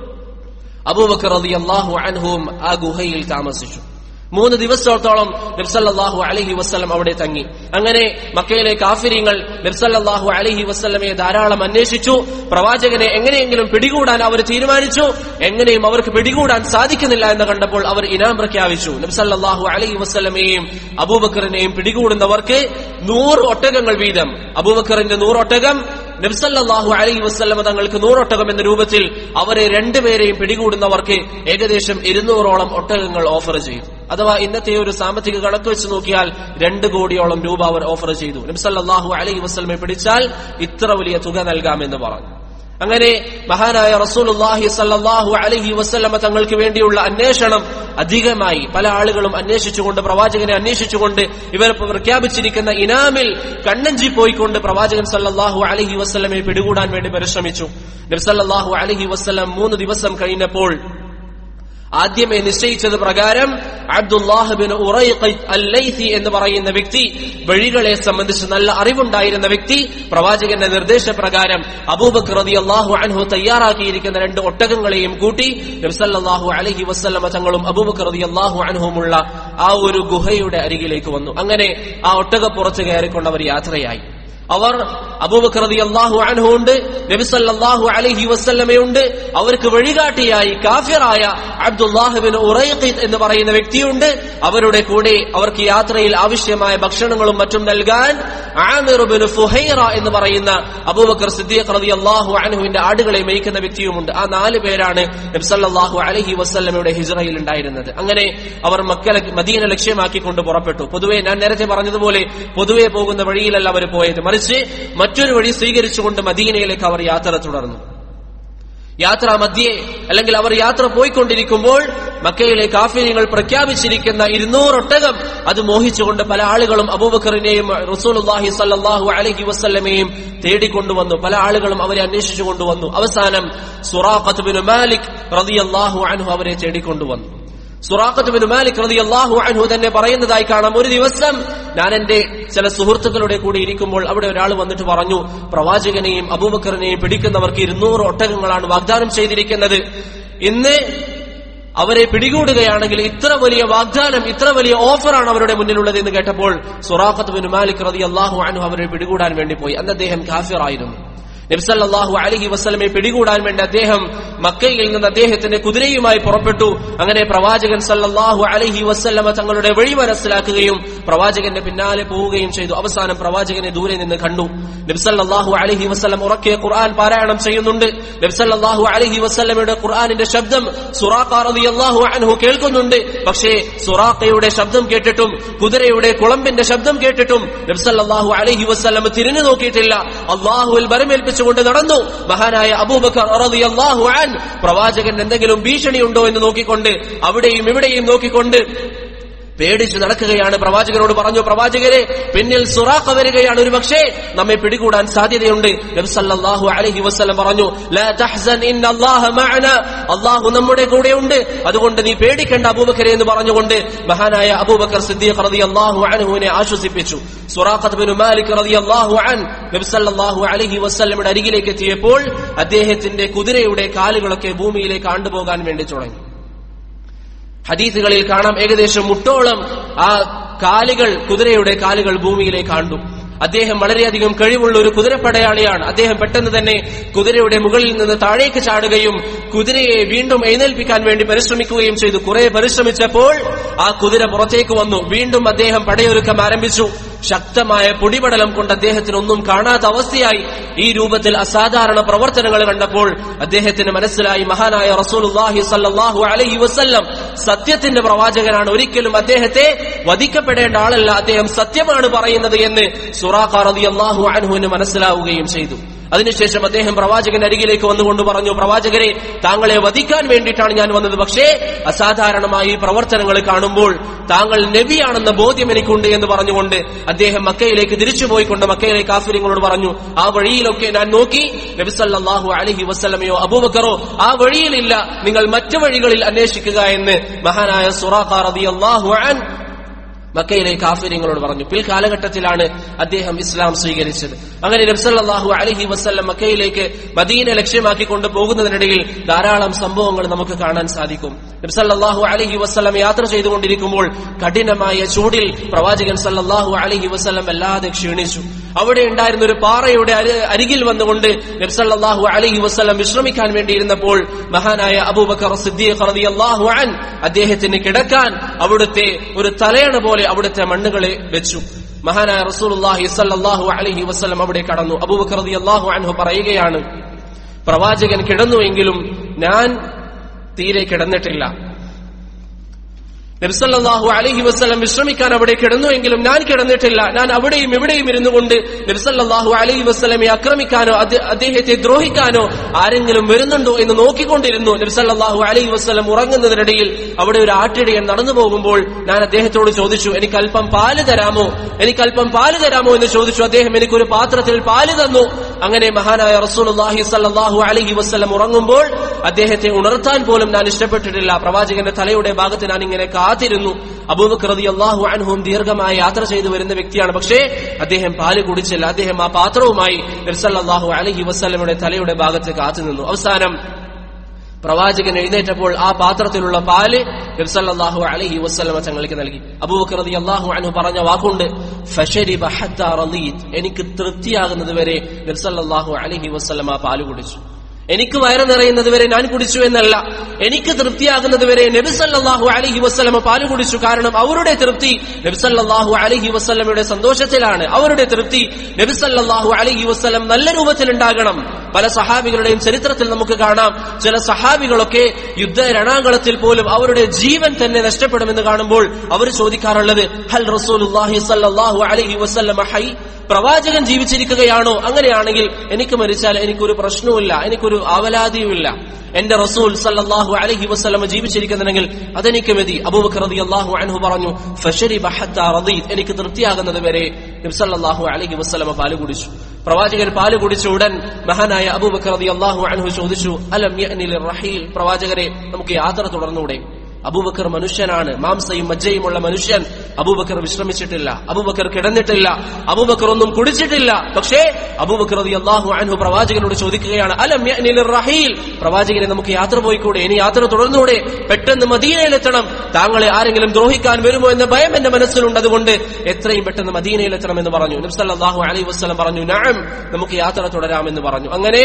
അബൂബക്കർ റളിയല്ലാഹു അൻഹുവും ആ ഗുഹയിൽ താമസിച്ചു. 3 ദിവസത്തോളം നബി സല്ലല്ലാഹു അലൈഹി വസല്ലം അവിടെ തങ്ങി. അങ്ങനെ മക്കയിലെ കാഫിരീങ്ങൾ നബി സല്ലല്ലാഹു അലൈഹി വസല്ലമയെ ധാരാളം അന്വേഷിച്ചു. പ്രവാചകനെ എങ്ങനെയെങ്കിലും പിടികൂടാൻ അവർ തീരുമാനിച്ചു. എങ്ങനെയും അവർക്ക് പിടികൂടാൻ സാധിക്കുന്നില്ല എന്ന് കണ്ടപ്പോൾ അവർ ഇനാം പ്രഖ്യാപിച്ചു. നബി സല്ലല്ലാഹു അലൈഹി വസല്ലമയെയും അബൂബക്കറിനെയും പിടികൂടുന്നവർക്ക് 100 ഒട്ടകങ്ങൾ വീതം, അബൂബക്കറിന്റെ 100 ഒട്ടകം, നബി സല്ലല്ലാഹു അലൈഹി വസല്ലമ തങ്ങൾക്ക് 100 ഒട്ടകം എന്ന രൂപത്തിൽ അവരെ രണ്ടുപേരെയും പിടികൂടുന്നവർക്ക് ഏകദേശം 200ഓളം ഒട്ടകങ്ങൾ ഓഫർ ചെയ്തു. അഥവാ ഇന്നത്തെ ഒരു സാമ്പത്തിക കണക്ക് വെച്ച് നോക്കിയാൽ 2 കോടിയോളം രൂപ അവർ ഓഫർ ചെയ്തു. നബി സല്ലല്ലാഹു അലൈഹി വസല്ലമയെ പിടിച്ചാൽ ഇത്ര വലിയ തുക നൽകാമെന്ന് പറഞ്ഞു. അങ്ങനെ മഹാനായ റസൂലുള്ളാഹി സ്വല്ലല്ലാഹു അലൈഹി വസല്ലമ തങ്ങൾക്ക് വേണ്ടിയുള്ള അന്വേഷണം അധികമായി. പല ആളുകളും അന്വേഷിച്ചുകൊണ്ട്, പ്രവാചകനെ അന്വേഷിച്ചുകൊണ്ട്, ഇവർ പ്രഖ്യാപിച്ചിരിക്കുന്ന ഇനാമിൽ കണ്ണഞ്ചി പോയിക്കൊണ്ട് പ്രവാചകൻ സല്ലല്ലാഹു അലൈഹി വസല്ലമയെ പിടികൂടാൻ വേണ്ടി പരിശ്രമിച്ചു. നബി സല്ലല്ലാഹു അലൈഹി വസല്ലം 3 ദിവസം കഴിഞ്ഞപ്പോൾ ആദ്യമേ നിശ്ചയിച്ചത് പ്രകാരം അബ്ദുല്ലാഹ് ബിൻ ഉറൈഖ് അൽ-ലൈസി എന്ന് പറയുന്ന വ്യക്തി, വഴികളെ സംബന്ധിച്ച് നല്ല അറിവുണ്ടായിരുന്ന വ്യക്തി, പ്രവാചകന്റെ നിർദ്ദേശപ്രകാരം അബൂബക്കർ റളിയല്ലാഹു അൻഹു തയ്യാറാക്കിയിരിക്കുന്ന 2 ഒട്ടകങ്ങളെയും കൂട്ടി നബി സല്ലല്ലാഹു അലൈഹി വസല്ലമ തങ്ങളും അബൂബക്കർ റളിയല്ലാഹു അൻഹുമുള്ള ആ ഒരു ഗുഹയുടെ അരികിലേക്ക് വന്നു. അങ്ങനെ ആ ഒട്ടകപ്പുറത്ത് കയറിക്കൊണ്ട് അവർ യാത്രയായി. അവർ അബൂബക്കർ റളിയല്ലാഹു അൻഹു ഉണ്ട്, നബി സല്ലല്ലാഹു അലൈഹി വസല്ലമയുണ്ട്, അവർക്ക് വഴികാട്ടിയായി കാഫിറായ അബ്ദുല്ലാഹ് ബിൻ ഉറൈഖ് എന്ന് പറയുന്ന വ്യക്തിയുണ്ട്. അവരുടെ കൂടെ അവർക്ക് യാത്രയിൽ ആവശ്യമായ ഭക്ഷണങ്ങളും മറ്റും നൽകാൻ ആമിർ ബിൻ ഫുഹൈറ എന്ന് പറയുന്ന അബൂബക്കർ സിദ്ദീഖ് റളിയല്ലാഹു അൻഹുവിന്റെ ആടുകളെ മേയ്ക്കുന്ന വ്യക്തിയുമുണ്ട്. ആ 4 പേരാണ് നബി സല്ലല്ലാഹു അലൈഹി വസല്ലമയുടെ ഹിജ്റയിൽ ഉണ്ടായിരുന്നത്. അങ്ങനെ അവർ മദീന ലക്ഷ്യമാക്കിക്കൊണ്ട് പുറപ്പെട്ടു. പൊതുവെ ഞാൻ നേരത്തെ പറഞ്ഞതുപോലെ പൊതുവെ പോകുന്ന വഴിയിലല്ല അവർ പോയത്, മറിച്ച് മറ്റൊരു വഴി സ്വീകരിച്ചുകൊണ്ട് മദീനയിലേക്ക് അവർ യാത്ര തുടർന്നു. യാത്രാ മധ്യേ, അല്ലെങ്കിൽ അവർ യാത്ര പോയിക്കൊണ്ടിരിക്കുമ്പോൾ മക്കയിലെ കാഫിറുകൾ പ്രഖ്യാപിച്ചിരിക്കുന്ന 200 ഒട്ടകം അത് മോഹിച്ചുകൊണ്ട് പല ആളുകളും അബൂബക്കറിനെയും റസൂലുള്ളാഹി സ്വല്ലല്ലാഹു അലൈഹി വസല്ലമയെയും തേടിക്കൊണ്ടുവന്നു. പല ആളുകളും അവരെ അന്വേഷിച്ചു കൊണ്ടുവന്നു. അവസാനം സുറാഖത്ത് ബിൻ മാലിക് റളിയല്ലാഹു അൻഹു അവരെ തേടിക്കൊണ്ടുവന്നു. സുറാഖത്ത് ബിൻ മാലിക് റളിയല്ലാഹു അൻഹു തന്നെ പറയുന്നതായി കാണാം, ഒരു ദിവസം ഞാൻ എന്റെ ചില സുഹൃത്തുക്കളുടെ കൂടെ ഇരിക്കുമ്പോൾ അവിടെ ഒരാൾ വന്നിട്ട് പറഞ്ഞു, പ്രവാചകനെയും അബൂബക്കറിനെയും പിടിക്കുന്നവർക്ക് 200 ഒട്ടകങ്ങളാണ് വാഗ്ദാനം ചെയ്തിരിക്കുന്നത്. ഇന്ന് അവരെ പിടികൂടുകയാണെങ്കിൽ ഇത്ര വലിയ വാഗ്ദാനം, ഇത്ര വലിയ ഓഫറാണ് അവരുടെ മുന്നിലുള്ളത് എന്ന് കേട്ടപ്പോൾ സുറാഖത്ത് ബിൻ മാലിക് റളിയല്ലാഹു അൻഹു അവരെ പിടികൂടാൻ വേണ്ടി പോയി. അന്ന് അദ്ദേഹം കാഫിറായിരുന്നു. നബി സല്ലല്ലാഹു അലൈഹി വസല്ലമയെ പിടികൂടാൻ വേണ്ടി അദ്ദേഹം മക്കയിൽ നിന്ന് അദ്ദേഹത്തിന്റെ കുതിരയുമായി പുറപ്പെട്ടു. അങ്ങനെ പ്രവാചകൻ സല്ലല്ലാഹു അലൈഹി വസല്ലമ തങ്ങളുടെ വഴി മനസ്സിലാക്കുകയും പ്രവാചകന്റെ പിന്നാലെ പോവുകയും ചെയ്തു. അവസാനം പ്രവാചകനെ ദൂരെ നിന്ന് കണ്ടു. നബി സല്ലല്ലാഹു അലൈഹി വസല്ലം ഉറക്കെ ഖുർആൻ പാരായണം ചെയ്യുന്നുണ്ട്. നബി സല്ലല്ലാഹു അലൈഹി വസല്ലമയുടെ ഖുർആനിന്റെ ശബ്ദം സുറാഖ റളിയല്ലാഹു അൻഹു കേൾക്കുന്നുണ്ട്. പക്ഷേ സുറാഖയുടെ ശബ്ദം കേട്ടിട്ടും കുതിരയുടെ കുളമ്പിന്റെ ശബ്ദം കേട്ടിട്ടും നബി സല്ലല്ലാഹു അലൈഹി വസല്ലം തിരിഞ്ഞു നോക്കിയിട്ടില്ല. അല്ലാഹുവിൽ ബരമേൽപ്പിച്ചു കൊണ്ട് നടന്നു. മഹാനായ അബൂബക്കർ റളിയല്ലാഹു അൻഹു പ്രവാചകൻ എന്തെങ്കിലും ഭീഷണിയുണ്ടോ എന്ന് നോക്കിക്കൊണ്ട് അവിടെയും ഇവിടെയും നോക്കിക്കൊണ്ട് പേടിച്ചു നടക്കുകയാണ്. പ്രവാചകനോട് പറഞ്ഞു, പ്രവാചകരെ, പിന്നിൽ സുറാഖ വരികയാണ്, ഒരു പക്ഷേ നമ്മെ പിടികൂടാൻ സാധ്യതയുണ്ട്. നബി സല്ലല്ലാഹു അലൈഹി വസല്ലം പറഞ്ഞു, ലാ തഹ്സൻ ഇന്നല്ലാഹ മഅനാ, അല്ലാഹു നമ്മുടെ കൂടെയുണ്ട്, അതുകൊണ്ട് നീ പേടിക്കേണ്ട അബൂബക്കരെ എന്ന് പറഞ്ഞുകൊണ്ട് മഹാനായ അബൂബക്കർ സിദ്ദീഖ് റളിയല്ലാഹു അൻഹുവിനെ ആശ്വസിപ്പിച്ചു. സുറാഖത്ത് ബിൻ മാലിക് റളിയല്ലാഹു അൻഹു നബി സല്ലല്ലാഹു അലൈഹി വസല്ലമയുടെ അരികിലേക്ക് എത്തിയപ്പോൾ അദ്ദേഹത്തിന്റെ കുതിരയുടെ കാലുകളൊക്കെ ഭൂമിയിലേക്ക് ആണ്ടുപോകാൻ വേണ്ടി തുടങ്ങി. ഹദീസുകളിൽ കാണാം, ഏകദേശം മുട്ടോളം ആ കാലുകൾ, കുതിരയുടെ കാലുകൾ ഭൂമിയിലേക്ക് ആണ്ടു. അദ്ദേഹം വളരെയധികം കഴിവുള്ള ഒരു കുതിരപ്പടയാളിയാണ്. അദ്ദേഹം പെട്ടെന്ന് തന്നെ കുതിരയുടെ മുകളിൽ നിന്ന് താഴേക്ക് ചാടുകയും കുതിരയെ വീണ്ടും എഴുന്നേൽപ്പിക്കാൻ വേണ്ടി പരിശ്രമിക്കുകയും ചെയ്തു. കുറെ പരിശ്രമിച്ചപ്പോൾ ആ കുതിര പുറത്തേക്ക് വന്നു. വീണ്ടും അദ്ദേഹം പടയൊരുക്കം ആരംഭിച്ചു. ശക്തമായ പൊടിപടലം കൊണ്ട് അദ്ദേഹത്തിന് ഒന്നും കാണാത്ത അവസ്ഥയായി. ഈ രൂപത്തിൽ അസാധാരണ പ്രവർത്തനങ്ങൾ കണ്ടപ്പോൾ അദ്ദേഹത്തിന് മനസ്സിലായി മഹാനായ റസൂലുള്ളാഹി സ്വല്ലല്ലാഹു അലൈഹി വസല്ലം സത്യത്തിന്റെ പ്രവാചകനാണ്. ഒരിക്കലും അദ്ദേഹത്തെ വധിക്കപ്പെടേണ്ട ആളല്ല, അദ്ദേഹം സത്യമാണ് പറയുന്നത് എന്ന് സുറാഖ റളിയല്ലാഹു അൻഹുവിന് മനസ്സിലാവുകയും ചെയ്തു. അതിനുശേഷം അദ്ദേഹം പ്രവാചകന്റെ അരികിലേക്ക് വന്നുകൊണ്ട് പറഞ്ഞു, പ്രവാചകരെ, താങ്കളെ വധിക്കാൻ വേണ്ടിയിട്ടാണ് ഞാൻ വന്നത്. പക്ഷേ അസാധാരണമായി ഈ പ്രവർത്തനങ്ങൾ കാണുമ്പോൾ താങ്കൾ നബിയാണെന്ന ബോധ്യം എനിക്കുണ്ട് എന്ന് പറഞ്ഞുകൊണ്ട് അദ്ദേഹം മക്കയിലേക്ക് തിരിച്ചുപോയിക്കൊണ്ട് മക്കയിലെ കാഫിറുകളോട് പറഞ്ഞു, ആ വഴിയിലൊക്കെ ഞാൻ നോക്കി, നബി സല്ലല്ലാഹു അലൈഹി വസല്ലമയോ അബൂബക്കറോ ആ വഴിയിലില്ല, നിങ്ങൾ മറ്റു വഴികളിൽ അന്വേഷിക്കുക എന്ന് മഹാനായ സുറാഖ റളിയല്ലാഹു അൻഹു മക്കയിലെ കാഫിറുകളോട് പറഞ്ഞു. പിൽക്കാലഘട്ടത്തിലാണ് അദ്ദേഹം ഇസ്ലാം സ്വീകരിച്ചത്. അങ്ങനെ നബി സല്ലല്ലാഹു അലൈഹി വസല്ലം മക്കയിലേക്ക് മദീന ലക്ഷ്യമാക്കിക്കൊണ്ട് പോകുന്നതിനിടയിൽ ധാരാളം സംഭവങ്ങൾ നമുക്ക് കാണാൻ സാധിക്കും. നബി സല്ലല്ലാഹു അലൈഹി വസല്ലം യാത്ര ചെയ്തുകൊണ്ടിരിക്കുമ്പോൾ കഠിനമായ ചൂടിൽ പ്രവാചകൻ സല്ലല്ലാഹു അലൈഹി വസല്ലം വല്ലാതെ ക്ഷീണിച്ചു. അവിടെ ഉണ്ടായിരുന്ന ഒരു പാറയുടെ അരികിൽ വന്നുകൊണ്ട് നബി സല്ലല്ലാഹു അലൈഹി വസല്ലം വിശ്രമിക്കാൻ വേണ്ടിയിരുന്നപ്പോൾ മഹാനായ അബൂബക്കർ സിദ്ദീഖ് റളിയല്ലാഹു അൻഹു അദ്ദേഹത്തിന് കിടക്കാൻ അവിടുത്തെ ഒരു തലയണ പോലെ അവിടുത്തെ മണ്ണുകളെ വെച്ചു. മഹാനായ റസൂലുള്ളാഹി സ്വല്ലല്ലാഹു അലൈഹി വസല്ലം അവിടെ കടന്നു. അബൂബക്കർ റളിയല്ലാഹു അൻഹു പറയുകയാണ്, പ്രവാചകൻ കിടന്നുവെങ്കിലും ഞാൻ തീരെ കിടന്നിട്ടില്ല. നബി സല്ലല്ലാഹു അലൈഹി വസല്ലം വിശ്രമിക്കാൻ അവിടെ കിടന്നുവെങ്കിലും ഞാൻ കിടന്നിട്ടില്ല. ഞാൻ അവിടെയും ഇവിടെയും ഇരുന്നു കൊണ്ട് നബി സല്ലല്ലാഹു അലൈഹി വസല്ലമയെ ആക്രമിക്കാനോ അദ്ദേഹത്തെ ദ്രോഹിക്കാനോ ആരെങ്കിലും വരുന്നുണ്ടോ എന്ന് നോക്കിക്കൊണ്ടിരുന്നു. നബി സല്ലല്ലാഹു അലൈഹി വസല്ലം ഉറങ്ങുന്നതിനിടയിൽ അവിടെ ഒരു ആട്ടിടയൻ നടന്നു പോകുമ്പോൾ ഞാൻ അദ്ദേഹത്തോട് ചോദിച്ചു, എനിക്കല്പം പാല് തരാമോ എന്ന് ചോദിച്ചു. അദ്ദേഹം എനിക്കൊരു പാത്രത്തിൽ പാല് തന്നു. അങ്ങനെ മഹാനായ റസൂലുള്ളാഹി സ്വല്ലല്ലാഹു അലൈഹി വസല്ലം ഉറങ്ങുമ്പോൾ അദ്ദേഹത്തെ ഉണർത്താൻ പോലും ഞാൻ ഇഷ്ടപ്പെട്ടിട്ടില്ല. പ്രവാചകന്റെ തലയുടെ ഭാഗത്ത് ഞാൻ ഇങ്ങനെ കാത്തിരുന്നു. അബൂബക്കർ റളിയല്ലാഹു അൻഹും ദീർഘമായ യാത്ര ചെയ്തു വരുന്ന വ്യക്തിയാണ്. പക്ഷേ അദ്ദേഹം പാല് കുടിച്ചില്ല. അദ്ദേഹം ആ പാത്രവുമായി നബി സല്ലല്ലാഹു അലൈഹി വസല്ലമയുടെ തലയുടെ ഭാഗത്ത് കാത്തുനിന്നു. അവസാനം പ്രവാചകൻ എഴുന്നേറ്റപ്പോൾ ആ പാത്രത്തിലുള്ള പാല് നബി സല്ലല്ലാഹു അലൈഹി വസല്ലമ തങ്ങൾക്ക് നൽകി. അബൂബക്കർ റളിയല്ലാഹു അൻഹു പറഞ്ഞ വാക്കുണ്ട്, ഫശരിബ ഹത്താ റളീത്, എനിക്ക് തൃപ്തിയാകുന്നത് വരെ നബി സല്ലല്ലാഹു അലൈഹി വസല്ലമ ആ പാല് കുടിച്ചു. എനിക്ക് വയറ് നിറയുന്നത് വരെ ഞാൻ കുടിച്ചു എന്നല്ല, എനിക്ക് തൃപ്തിയാകുന്നത് വരെ നബി സല്ലല്ലാഹു അലൈഹി വസല്ലമ പാല് കുടിച്ചു. കാരണം അവരുടെ തൃപ്തി നബി സല്ലല്ലാഹു അലൈഹി വസല്ലമയുടെ സന്തോഷത്തിലാണ്. അവരുടെ തൃപ്തി നബി സല്ലല്ലാഹു അലൈഹി വസല്ലം നല്ല രൂപത്തിലുണ്ടാകണം. പല സഹാബികളുടെയും ചരിത്രത്തിൽ നമുക്ക് കാണാം, ചില സഹാബികളൊക്കെ യുദ്ധ രണാങ്കളത്തിൽ പോലും അവരുടെ ജീവൻ തന്നെ നഷ്ടപ്പെടുമെന്ന് കാണുമ്പോൾ അവർ ചോദിക്കാറുള്ളത്, ഹൽ റസൂലുള്ളാഹി സ്വല്ലല്ലാഹു അലൈഹി വസല്ലം ഹൈ, പ്രവാചകൻ ജീവിച്ചിരിക്കുകയാണോ? അങ്ങനെയാണെങ്കിൽ എനിക്ക് മരിച്ചാൽ എനിക്കൊരു പ്രശ്നവുമില്ല, എനിക്കൊരു ആവലാതിയുമില്ല. എന്റെ റസൂൽ സല്ലല്ലാഹു അലൈഹി വസല്ലം ജീവിച്ചിരിക്കുന്നുണ്ടെങ്കിൽ അതെനിക്ക് മതി. അബൂബക്കർ റളിയല്ലാഹു അൻഹു പറഞ്ഞു, ഫശരിബ ഹത്താ റളീത്, എനിക്ക് തൃപ്തിയാകുന്നത് വരെ നബി സല്ലല്ലാഹു അലൈഹി വസല്ലം പാല് കുടിച്ചു. പ്രവാചകൻ പാല് കുടിച്ച ഉടൻ മഹാനായ അബൂബക്കർ റളിയല്ലാഹു അൻഹു ചോദിച്ചു, അലം യഅനി ലിർറഹീൽ, പ്രവാചകരെ നമുക്ക് യാത്ര തുടർന്നൂടെ? അബൂബക്കർ മനുഷ്യനാണ്, മാംസയും മജ്ജയുമുള്ള മനുഷ്യൻ. അബൂബക്കർ വിശ്രമിച്ചിട്ടില്ല, അബൂബക്കർ കിടന്നിട്ടില്ല, അബൂബക്കർ ഒന്നും കുടിച്ചിട്ടില്ല. പക്ഷേ അബൂബക്കർ റളിയല്ലാഹു അൻഹു പ്രവാചകനോട് ചോദിക്കുകയാണ്, അലം യഅനി ലിർറഹീൽ, പ്രവാചകനെ നമുക്ക് യാത്ര പോയിക്കൂടെ? ഇനി യാത്ര തുടർന്നൂടെ? പെട്ടെന്ന് മദീനയിലെത്തണം, താങ്കളെ ആരെങ്കിലും ദ്രോഹിക്കാൻ വരുമോ എന്ന ഭയം എന്റെ മനസ്സിലുണ്ട്, അതുകൊണ്ട് എത്രയും പെട്ടെന്ന് മദീനയിലെത്തണം എന്ന് പറഞ്ഞു. നബി സല്ലല്ലാഹു അലൈഹി വസല്ലം പറഞ്ഞു, നഅം, നമുക്ക് യാത്ര തുടരാമെന്ന് പറഞ്ഞു. അങ്ങനെ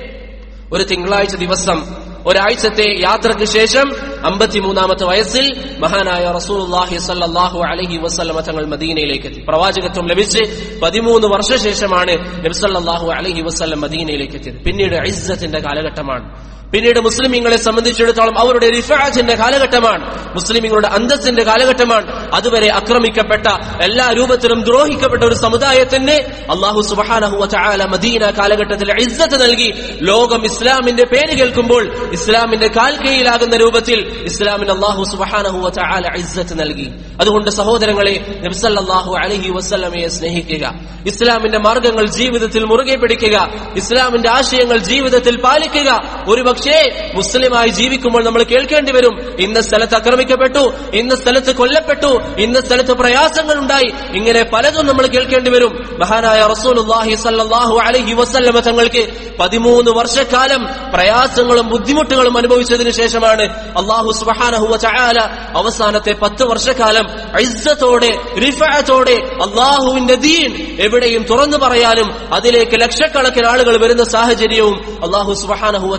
ഒരു തിങ്കളാഴ്ച ദിവസം, ഒരാഴ്ചത്തെ യാത്രയ്ക്ക് ശേഷം 53-ാമത്തെ വയസ്സിൽ മഹാനായ റസൂലുള്ളാഹി സ്വല്ലല്ലാഹു അലൈഹി വസല്ലം തങ്ങൾ മദീനയിലേക്ക് എത്തി. പ്രവാചകത്വം ലഭിച്ച് 13 വർഷശേഷമാണ് നബി സല്ലല്ലാഹു അലൈഹി വസല്ലം മദീനയിലേക്ക് എത്തിയത്. പിന്നീട് ഇസ്സത്തിന്റെ കാലഘട്ടമാണ്. പിന്നീട് മുസ്ലിമീങ്ങളെ സംബന്ധിച്ചിടത്തോളം അവരുടെ റിഫഅത്തിന്റെ കാലഘട്ടമാണ്, മുസ്ലിമീങ്ങളുടെ അന്തസ്സിന്റെ കാലഘട്ടമാണ്. അതുവരെ ആക്രമിക്കപ്പെട്ട, എല്ലാ രൂപത്തിലും ദ്രോഹിക്കപ്പെട്ട ഒരു സമുദായത്തിന് അല്ലാഹു സുബ്ഹാനഹു വ തആല മദീന കാലഘട്ടത്തിൽ ഇസ്സത്ത് നൽകി. ലോകം ഇസ്ലാമിന്റെ പേര് കേൾക്കുമ്പോൾ ഇസ്ലാമിന്റെ കാൽക്കീഴിലാകുന്ന രൂപത്തിൽ ഇസ്ലാമിന് അല്ലാഹു സുബ്ഹാനഹു വ തആല ഇസ്സത്ത് നൽകി. അതുകൊണ്ട് സഹോദരങ്ങളെ, നബി സല്ലല്ലാഹു അലൈഹി വസല്ലമയെ സ്നേഹിക്കുക, ഇസ്ലാമിന്റെ മാർഗങ്ങൾ ജീവിതത്തിൽ മുറുകെ പിടിക്കുക, ഇസ്ലാമിന്റെ ആശയങ്ങൾ ജീവിതത്തിൽ പാലിക്കുക. ഒരുപക്ഷേ മുസ്ലിമായി ജീവിക്കുമ്പോൾ നമ്മൾ കേൾക്കേണ്ടി വരും, ഇന്ന സ്ഥലത്ത് ആക്രമിക്കപ്പെട്ടു, ഇന്ന സ്ഥലത്ത് കൊല്ലപ്പെട്ടു, ഇന്ന സ്ഥലത്ത് പ്രയാസങ്ങൾ ഉണ്ടായി, ഇങ്ങനെ പലതും നമ്മൾ കേൾക്കേണ്ടി വരും. മഹാനായ റസൂലുള്ളാഹി സ്വല്ലല്ലാഹു അലൈഹി വസല്ലമ തങ്ങൾക്ക് 13 വർഷക്കാലം പ്രയാസങ്ങളും ബുദ്ധിമുട്ടുകളും അനുഭവിച്ചതിനു ശേഷമാണ് അല്ലാഹു സുബ്ഹാനഹു വ തആല അവസാനത്തെ 10 വർഷക്കാലം ഇസ്സത്തോടെ, റിഫഅത്തോടെ അല്ലാഹുവിന്റെ ദീൻ എവിടെയും തുറന്നു പറയാനും അതിലേക്ക് ലക്ഷക്കണക്കിന് ആളുകൾ വരുന്ന സാഹചര്യവും അല്ലാഹു സുബ്ഹാനഹു വ തആല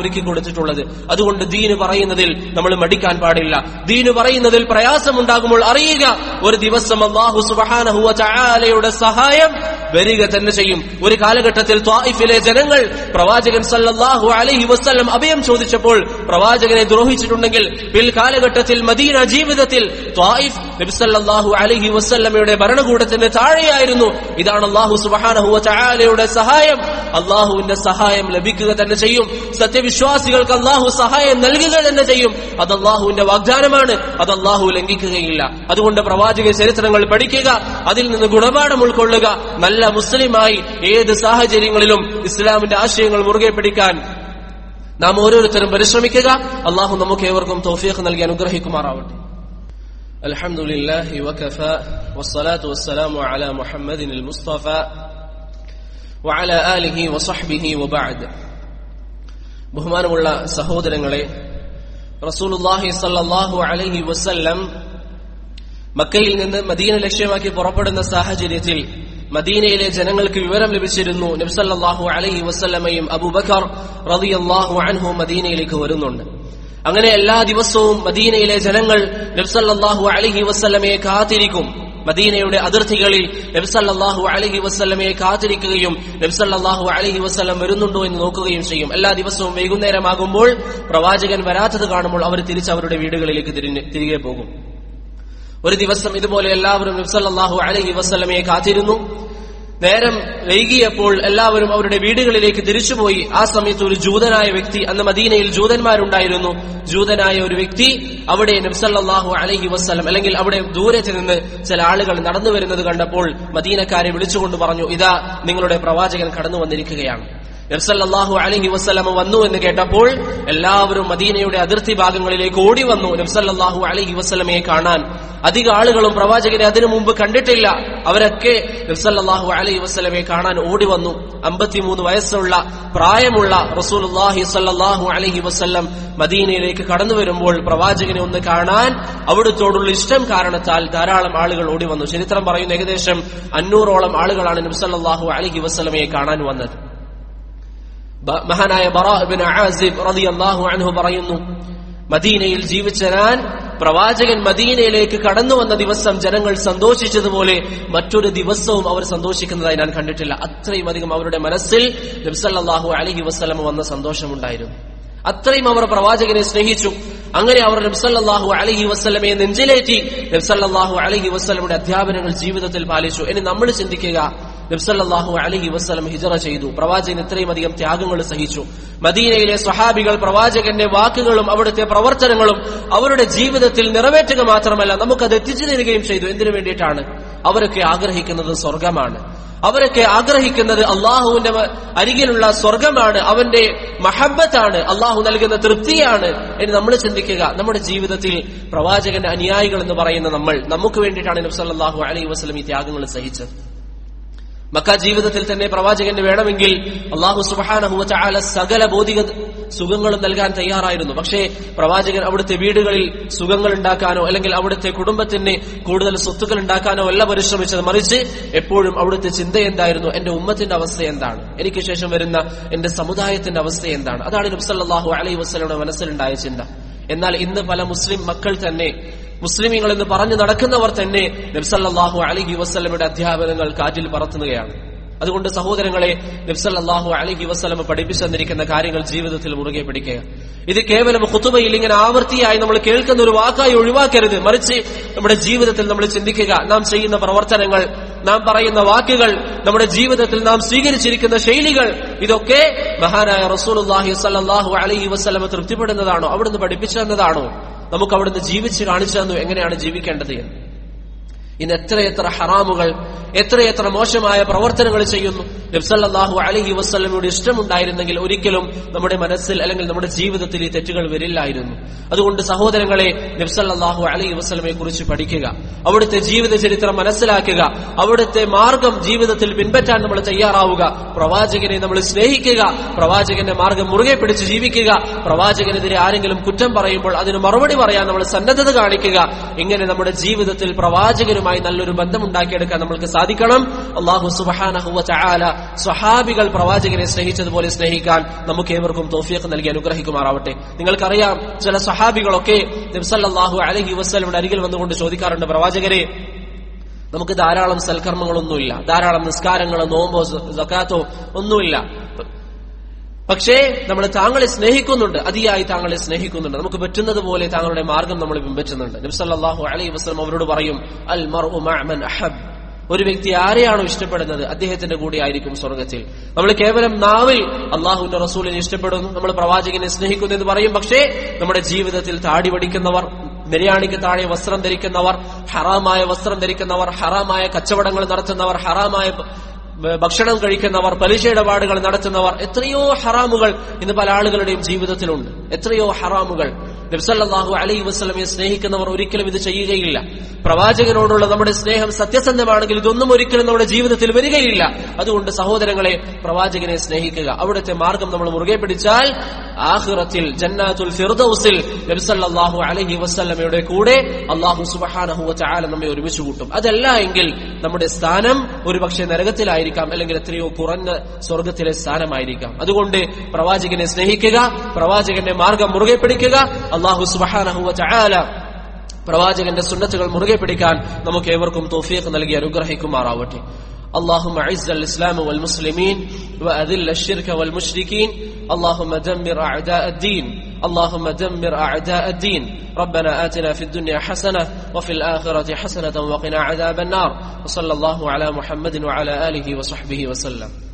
ഒരുക്കി കൊടുത്തിട്ടുള്ളത്. അതുകൊണ്ട് ദീന് പറയുന്നതിൽ നമ്മൾ മടിക്കാൻ പാടില്ല. ദീന് പറയുന്നതിൽ പ്രയാസമുണ്ടാകുമ്പോൾ അറിയുക, ഒരു ദിവസം അല്ലാഹു സുബ്ഹാനഹു വ തആലയുടെ സഹായം വരിക തന്നെ ചെയ്യും. ഒരു കാലഘട്ടത്തിൽ ത്വായിഫിലെ ജനങ്ങൾ പ്രവാചകൻ സല്ലല്ലാഹു അലൈഹി വസല്ലം അഭയം ചോദിച്ചപ്പോൾ പ്രവാചകനെ ദ്രോഹിച്ചിട്ടുണ്ടെങ്കിൽ പിൽക്കാലഘട്ടത്തിൽ മദീന ജീവിതത്തിൽ ത്വായിഫ് നബി സല്ലല്ലാഹു അലൈഹി വസല്ലമയുടെ ഭരണകൂടത്തിന് താഴെയായിരുന്നു. ഇതാണ് അല്ലാഹു സുബ്ഹാനഹു വ തആലയുടെ സഹായം. അല്ലാഹുവിന്റെ സഹായം ലഭിക്കുക തന്നെ ചെയ്യും. സത്യവിശ്വാസികൾക്ക് അല്ലാഹു സഹായം നൽകുക തന്നെ ചെയ്യും. അത് അല്ലാഹുവിന്റെ വാഗ്ദാനമാണ്. അത് അല്ലാഹു ലംഘിക്കുകയില്ല. അതുകൊണ്ട് പ്രവാചക ചരിത്രങ്ങൾ പഠിക്കുക, അതിൽ നിന്ന് ഗുണപാഠം ഉൾക്കൊള്ളുക. നല്ല മുസ്ലിമായി ഏത് സാഹചര്യങ്ങളിലും ഇസ്ലാമിന്റെ ആശയങ്ങൾ മുറുകെ പിടിക്കാൻ നാം ഓരോരുത്തരും പരിശ്രമിക്കുക. അല്ലാഹു നമുക്ക് ഏവർക്കും തൗഫീഖ് നൽകി അനുഗ്രഹിക്കുമാറാവട്ടെ. അൽഹംദുലില്ലാഹി വകഫാ വസ്സലാത്തു വസ്സലാമു അലാ മുഹമ്മദിനിൽ മുസ്തഫ വഅലാ ആലിഹി വസഹ്ബിഹി വബഅദ്. ബഹുമാനമുള്ള സഹോദരങ്ങളെ, റസൂലുള്ളാഹി സ്വല്ലല്ലാഹു അലൈഹി വസല്ലം മക്കയിൽ നിന്ന് മദീന ലക്ഷ്യമാക്കി പുറപ്പെടുന്ന സാഹചര്യത്തിൽ മദീനയിലെ ജനങ്ങൾക്ക് വിവരം ലഭിച്ചിരുന്നു, നബി സല്ലല്ലാഹു അലൈഹി വസല്ലമയും അബൂബക്കർ റളിയല്ലാഹു അൻഹു മദീനയിലേക്ക് വരുന്നുണ്ട്. അങ്ങനെ എല്ലാ ദിവസവും മദീനയിലെ ജനങ്ങൾ നബി സല്ലല്ലാഹു അലൈഹി വസല്ലമയെ കാത്തിരിക്കും. മദീനയുടെ അതിർത്തികളിൽ നബി സല്ലല്ലാഹു അലൈഹി വസല്ലമയെ കാത്തിരിക്കുകയും നബി സല്ലല്ലാഹു അലൈഹി വസല്ലം വരുന്നുണ്ടോ എന്ന് നോക്കുകയും ചെയ്യും. എല്ലാ ദിവസവും വൈകുന്നേരമാകുമ്പോൾ പ്രവാചകൻ വരാത്തത് കാണുമ്പോൾ അവർ തിരിച്ച് അവരുടെ വീടുകളിലേക്ക് തിരികെ പോകും. ഒരു ദിവസം ഇതുപോലെ എല്ലാവരും നബി സല്ലല്ലാഹു അലൈഹി വസല്ലമയെ കാത്തിരുന്നു. നേരം വൈകിയപ്പോൾ എല്ലാവരും അവരുടെ വീടുകളിലേക്ക് തിരിച്ചുപോയി. ആ സമയത്ത് ഒരു ജൂതനായ വ്യക്തി, അന്ന് മദീനയിൽ ജൂതന്മാരുണ്ടായിരുന്നു, ജൂതനായ ഒരു വ്യക്തി അവിടെ നബി സല്ലല്ലാഹു അലൈഹി വസല്ലം അല്ലെങ്കിൽ അവിടെ ദൂരത്ത് നിന്ന് ചില ആളുകൾ നടന്നു വരുന്നത് കണ്ടപ്പോൾ മദീനക്കാരെ വിളിച്ചുകൊണ്ട് പറഞ്ഞു, ഇതാ നിങ്ങളുടെ പ്രവാചകൻ കടന്നു വന്നിരിക്കുകയാണ്. നബി സല്ലല്ലാഹു അലൈഹി വസല്ലം വന്നു എന്ന് കേട്ടപ്പോൾ എല്ലാവരും മദീനയുടെ അതിർത്തി ഭാഗങ്ങളിലേക്ക് ഓടി വന്നു നബി സല്ലല്ലാഹു അലൈഹി വസല്ലമയെ കാണാൻ. അധിക ആളുകളും പ്രവാചകനെ അതിനു മുമ്പ് കണ്ടിട്ടില്ല. അവരൊക്കെ നബി സല്ലല്ലാഹു അലൈഹി വസല്ലമയെ കാണാൻ ഓടി വന്നു. 53 വയസ്സുള്ള പ്രായമുള്ള റസൂലുള്ളാഹി സ്വല്ലല്ലാഹു അലൈഹി വസല്ലം മദീനയിലേക്ക് കടന്നു വരുമ്പോൾ പ്രവാചകനെ ഒന്ന് കാണാൻ അവിടുത്തോടുള്ള ഇഷ്ടം കാരണത്താൽ ധാരാളം ആളുകൾ ഓടി വന്നു. ചരിത്രം പറയുന്ന ഏകദേശം 500ഓളം ആളുകളാണ് നബി സല്ലല്ലാഹു അലൈഹി വസല്ലമയെ കാണാൻ വന്നത്. മഹാനായ ബറാ ഇബ്നു ആസിബ് റളിയല്ലാഹു അൻഹു പറയുന്നു, മദീനയിൽ ജീവിച്ച ഞാൻ പ്രവാചകൻ മദീനയിലേക്ക് കടന്നു വന്ന ദിവസം ജനങ്ങൾ സന്തോഷിച്ചതുപോലെ മറ്റൊരു ദിവസവും അവർ സന്തോഷിക്കുന്നതായി ഞാൻ കണ്ടിട്ടില്ല. അത്രയും അധികം അവരുടെ മനസ്സിൽ നബി സല്ലല്ലാഹു അലൈഹി വസല്ലം വന്ന സന്തോഷമുണ്ടായിരുന്നു. അത്രയും അവർ പ്രവാചകനെ സ്നേഹിച്ചു. അങ്ങനെ അവർ നബി സല്ലല്ലാഹു അലൈഹി വസല്ലമയെ നെഞ്ചിലേറ്റി നബി സല്ലല്ലാഹു അലൈഹി വസല്ലമയുടെ അധ്യാപനങ്ങൾ ജീവിതത്തിൽ പാലിച്ചു. ഇനി നമ്മൾ ചിന്തിക്കുക, നബി സല്ലല്ലാഹു അലൈഹി വസല്ലം ഹിജ്റ ചെയ്തു. പ്രവാചകൻ ഇത്രയും അധികം ത്യാഗങ്ങൾ സഹിച്ചു. മദീനയിലെ സ്വഹാബികൾ പ്രവാചകന്റെ വാക്കുകളും അവിടുത്തെ പ്രവർത്തനങ്ങളും അവരുടെ ജീവിതത്തിൽ നിറവേറ്റുക മാത്രമല്ല നമുക്കത് എത്തിച്ചു തരികയും ചെയ്തു. എന്തിനു വേണ്ടിയിട്ടാണ്? അവരൊക്കെ ആഗ്രഹിക്കുന്നത് സ്വർഗമാണ്. അവരൊക്കെ ആഗ്രഹിക്കുന്നത് അള്ളാഹുവിന്റെ അരികിലുള്ള സ്വർഗമാണ്, അവന്റെ മഹബ്ബത്താണ്, അള്ളാഹു നൽകുന്ന തൃപ്തിയാണ്. ഇനി നമ്മൾ ചിന്തിക്കുക, നമ്മുടെ ജീവിതത്തിൽ പ്രവാചകന്റെ അനുയായികൾ എന്ന് പറയുന്ന നമുക്ക് വേണ്ടിയിട്ടാണ് നബി സല്ലല്ലാഹു അലൈഹി വസല്ലം ഈ ത്യാഗങ്ങൾ സഹിച്ചത്. മക്ക ജീവിതത്തിൽ തന്നെ പ്രവാചകന് വേണമെങ്കിൽ അല്ലാഹു സുബ്ഹാനഹു വ തആല സകല ഭൗതിക സുഖങ്ങളും നൽകാൻ തയ്യാറായിരുന്നു. പക്ഷേ പ്രവാചകൻ അവിടുത്തെ വീടുകളിൽ സുഖങ്ങൾ ഉണ്ടാക്കാനോ അല്ലെങ്കിൽ അവിടുത്തെ കുടുംബത്തിന് കൂടുതൽ സ്വത്തുക്കൾ ഉണ്ടാക്കാനോ അല്ല പരിശ്രമിച്ചത്. മറിച്ച് എപ്പോഴും അവിടുത്തെ ചിന്ത എന്തായിരുന്നു? എന്റെ ഉമ്മത്തിന്റെ അവസ്ഥ എന്താണ്? എനിക്ക് ശേഷം വരുന്ന എന്റെ സമുദായത്തിന്റെ അവസ്ഥ എന്താണ്? അതാണ് നബി സല്ലല്ലാഹു അലൈഹി വസല്ലമയുടെ മനസ്സിലുണ്ടായ ചിന്ത. എന്നാൽ ഇന്ന് പല മുസ്ലിം മക്കൾ തന്നെ, മുസ്ലിമീങ്ങൾ എന്ന് പറഞ്ഞു നടക്കുന്നവർ തന്നെ നബി സല്ലല്ലാഹു അലൈഹി വസല്ലമയുടെ അധ്യാപനങ്ങൾ കാറ്റിൽ പറത്തുകയാണ്. അതുകൊണ്ട് സഹോദരങ്ങളെ, നബി സല്ലല്ലാഹു അലൈഹി വസല്ലം പഠിപ്പിച്ചു തന്നിരിക്കുന്ന കാര്യങ്ങൾ ജീവിതത്തിൽ മുറുകെ പിടിക്കുക. ഇത് കേവലം ഖുതുബയിൽ ഇങ്ങനെ ആവർത്തിയായി നമ്മൾ കേൾക്കുന്ന ഒരു വാക്കായി ഒഴിവാക്കരുത്. മറിച്ച് നമ്മുടെ ജീവിതത്തിൽ നമ്മൾ ചിന്തിക്കുക, നാം ചെയ്യുന്ന പ്രവർത്തനങ്ങൾ, നാം പറയുന്ന വാക്കുകൾ, നമ്മുടെ ജീവിതത്തിൽ നാം സ്വീകരിച്ചിരിക്കുന്ന ശൈലികൾ, ഇതൊക്കെ മഹാനായ റസൂലുള്ളാഹി സ്വല്ലല്ലാഹു അലൈഹി വസല്ലം തൃപ്തിപ്പെടുന്നതാണോ? അവിടുന്ന് പഠിപ്പിച്ചു തന്നതാണോ? നമുക്ക് അവിടുന്ന് ജീവിച്ച് കാണിച്ചു തന്നു എങ്ങനെയാണ് ജീവിക്കേണ്ടത് എന്ന്. ഇന്ന് എത്രയെത്ര ഹറാമുകൾ, എത്രയെത്ര മോശമായ പ്രവർത്തനങ്ങൾ ചെയ്യുന്നു. നബി സല്ലല്ലാഹു അലൈഹി വസല്ലമയുടെ ഇഷ്ടമുണ്ടായിരുന്നെങ്കിൽ ഒരിക്കലും നമ്മുടെ മനസ്സിൽ അല്ലെങ്കിൽ നമ്മുടെ ജീവിതത്തിൽ ഈ തെറ്റുകൾ വരില്ലായിരുന്നു. അതുകൊണ്ട് സഹോദരങ്ങളെ, നബി സല്ലല്ലാഹു അലൈഹി വസല്ലമയെ കുറിച്ച് പഠിക്കുക, അവിടുത്തെ ജീവിത ചരിത്രം മനസ്സിലാക്കുക, അവിടുത്തെ മാർഗം ജീവിതത്തിൽ പിൻപറ്റാൻ നമ്മൾ തയ്യാറാവുക, പ്രവാചകനെ നമ്മൾ സ്നേഹിക്കുക, പ്രവാചകന്റെ മാർഗം മുറുകെ പിടിച്ച് ജീവിക്കുക, പ്രവാചകനെതിരെ ആരെങ്കിലും കുറ്റം പറയുമ്പോൾ അതിന് മറുപടി പറയാൻ നമ്മൾ സന്നദ്ധത കാണിക്കുക. ഇങ്ങനെ നമ്മുടെ ജീവിതത്തിൽ പ്രവാചകനുമായി നല്ലൊരു ബന്ധം ഉണ്ടാക്കിയെടുക്കാൻ നമ്മൾക്ക് സാധിക്കണം. അല്ലാഹു സുബ്ഹാനഹു വ തആല സ്വഹാബികൾ പ്രവാചകനെ സ്നേഹിച്ചതുപോലെ സ്നേഹിക്കാൻ നമുക്ക് ഏവർക്കും തൗഫീഖ് നൽകി അനുഗ്രഹിക്കുമാറാവട്ടെ. നിങ്ങൾക്കറിയാം, ചില സ്വഹാബികളൊക്കെ നബി സല്ലല്ലാഹു അലൈഹി വസല്ലമയുടെ അരികിൽ വന്നുകൊണ്ട് ചോദിക്കാറുണ്ട്, പ്രവാചകരെ, നമുക്ക് ധാരാളം സൽക്കർമ്മങ്ങളൊന്നുമില്ല, ധാരാളം നിസ്കാരങ്ങളോ നോമ്പോ സകാത്തോ ഒന്നുമില്ല, പക്ഷേ നമ്മൾ താങ്കളെ സ്നേഹിക്കുന്നുണ്ട്, അതിയായി താങ്കളെ സ്നേഹിക്കുന്നുണ്ട്, നമുക്ക് പറ്റുന്നത് പോലെ താങ്കളുടെ മാർഗം നമ്മൾ പിൻപറ്റുന്നുണ്ട്. നബി സല്ലല്ലാഹു അലൈഹി വസല്ലം അവരോട് പറയും, അൽ മർഉ മഅ മൻ അഹബ്. ഒരു വ്യക്തി ആരെയാണോ ഇഷ്ടപ്പെടുന്നത് അദ്ദേഹത്തിന്റെ കൂടെ ആയിരിക്കും സ്വർഗത്തിൽ. നമ്മൾ കേവലം നാവിൽ അള്ളാഹുവിന്റെ റസൂലിനെ ഇഷ്ടപ്പെടുന്നു, നമ്മൾ പ്രവാചകനെ സ്നേഹിക്കുന്നു എന്ന് പറയും, പക്ഷേ നമ്മുടെ ജീവിതത്തിൽ താടി വടിക്കുന്നവർ, നിര്യാണിക്ക് താഴെ വസ്ത്രം ധരിക്കുന്നവർ, ഹറാമായ വസ്ത്രം ധരിക്കുന്നവർ, ഹറാമായ കച്ചവടങ്ങൾ നടത്തുന്നവർ, ഹറാമായ ഭക്ഷണം കഴിക്കുന്നവർ, പലിശ ഇടപാടുകൾ നടത്തുന്നവർ, എത്രയോ ഹറാമുകൾ ഇന്ന് പല ആളുകളുടെയും ജീവിതത്തിലുണ്ട്. എത്രയോ ഹറാമുകൾ. നബി സല്ലല്ലാഹു അലൈഹി വസല്ലമയെ സ്നേഹിക്കുന്നവർ ഒരിക്കലും ഇത് ചെയ്യുകയില്ല. പ്രവാചകനോടുള്ള നമ്മുടെ സ്നേഹം സത്യസന്ധമാണെങ്കിൽ ഇതൊന്നും ഒരിക്കലും നമ്മുടെ ജീവിതത്തിൽ വരികയില്ല. അതുകൊണ്ട് സഹോദരങ്ങളെ, പ്രവാചകനെ സ്നേഹിക്കുക, അവിടുത്തെ മാർഗം നമ്മൾ മുറുകെ പിടിച്ചാൽ ആഖിറത്തിൽ ജന്നാത്തുൽ ഫിർദൗസിൽ നബി സല്ലല്ലാഹു അലൈഹി വസല്ലമയുടെ കൂടെ അല്ലാഹു സുബ്ഹാനഹു വ തആല നമ്മെ ഒരുമിച്ച് കൂട്ടും. അതല്ല എങ്കിൽ നമ്മുടെ സ്ഥാനം ഒരുപക്ഷെ നരകത്തിലായിരിക്കാം, അല്ലെങ്കിൽ എത്രയോ കുറഞ്ഞ സ്വർഗത്തിലെ സ്ഥാനമായിരിക്കാം. അതുകൊണ്ട് പ്രവാചകനെ സ്നേഹിക്കുക, പ്രവാചകന്റെ മാർഗം മുറുകെ പിടിക്കുക. അല്ലാഹു സുബ്ഹാനഹു വ തആല പ്രവാചകന്റെ സുന്നത്തുകൾ മുറുകെ പിടിക്കാൻ നമുക്ക് ഏവർക്കും തൗഫീഖ് നൽകി അനുഗ്രഹിക്കുമാറാവട്ടെ. اللهم اعز الإسلام والمسلمين وأذل الشرك والمشركين اللهم دمر أعداء الدين اللهم دمر أعداء الدين ربنا آتنا في الدنيا حسنة وفي الآخرة حسنة وقنا عذاب النار وصلى الله على محمد وعلى آله وصحبه وسلم.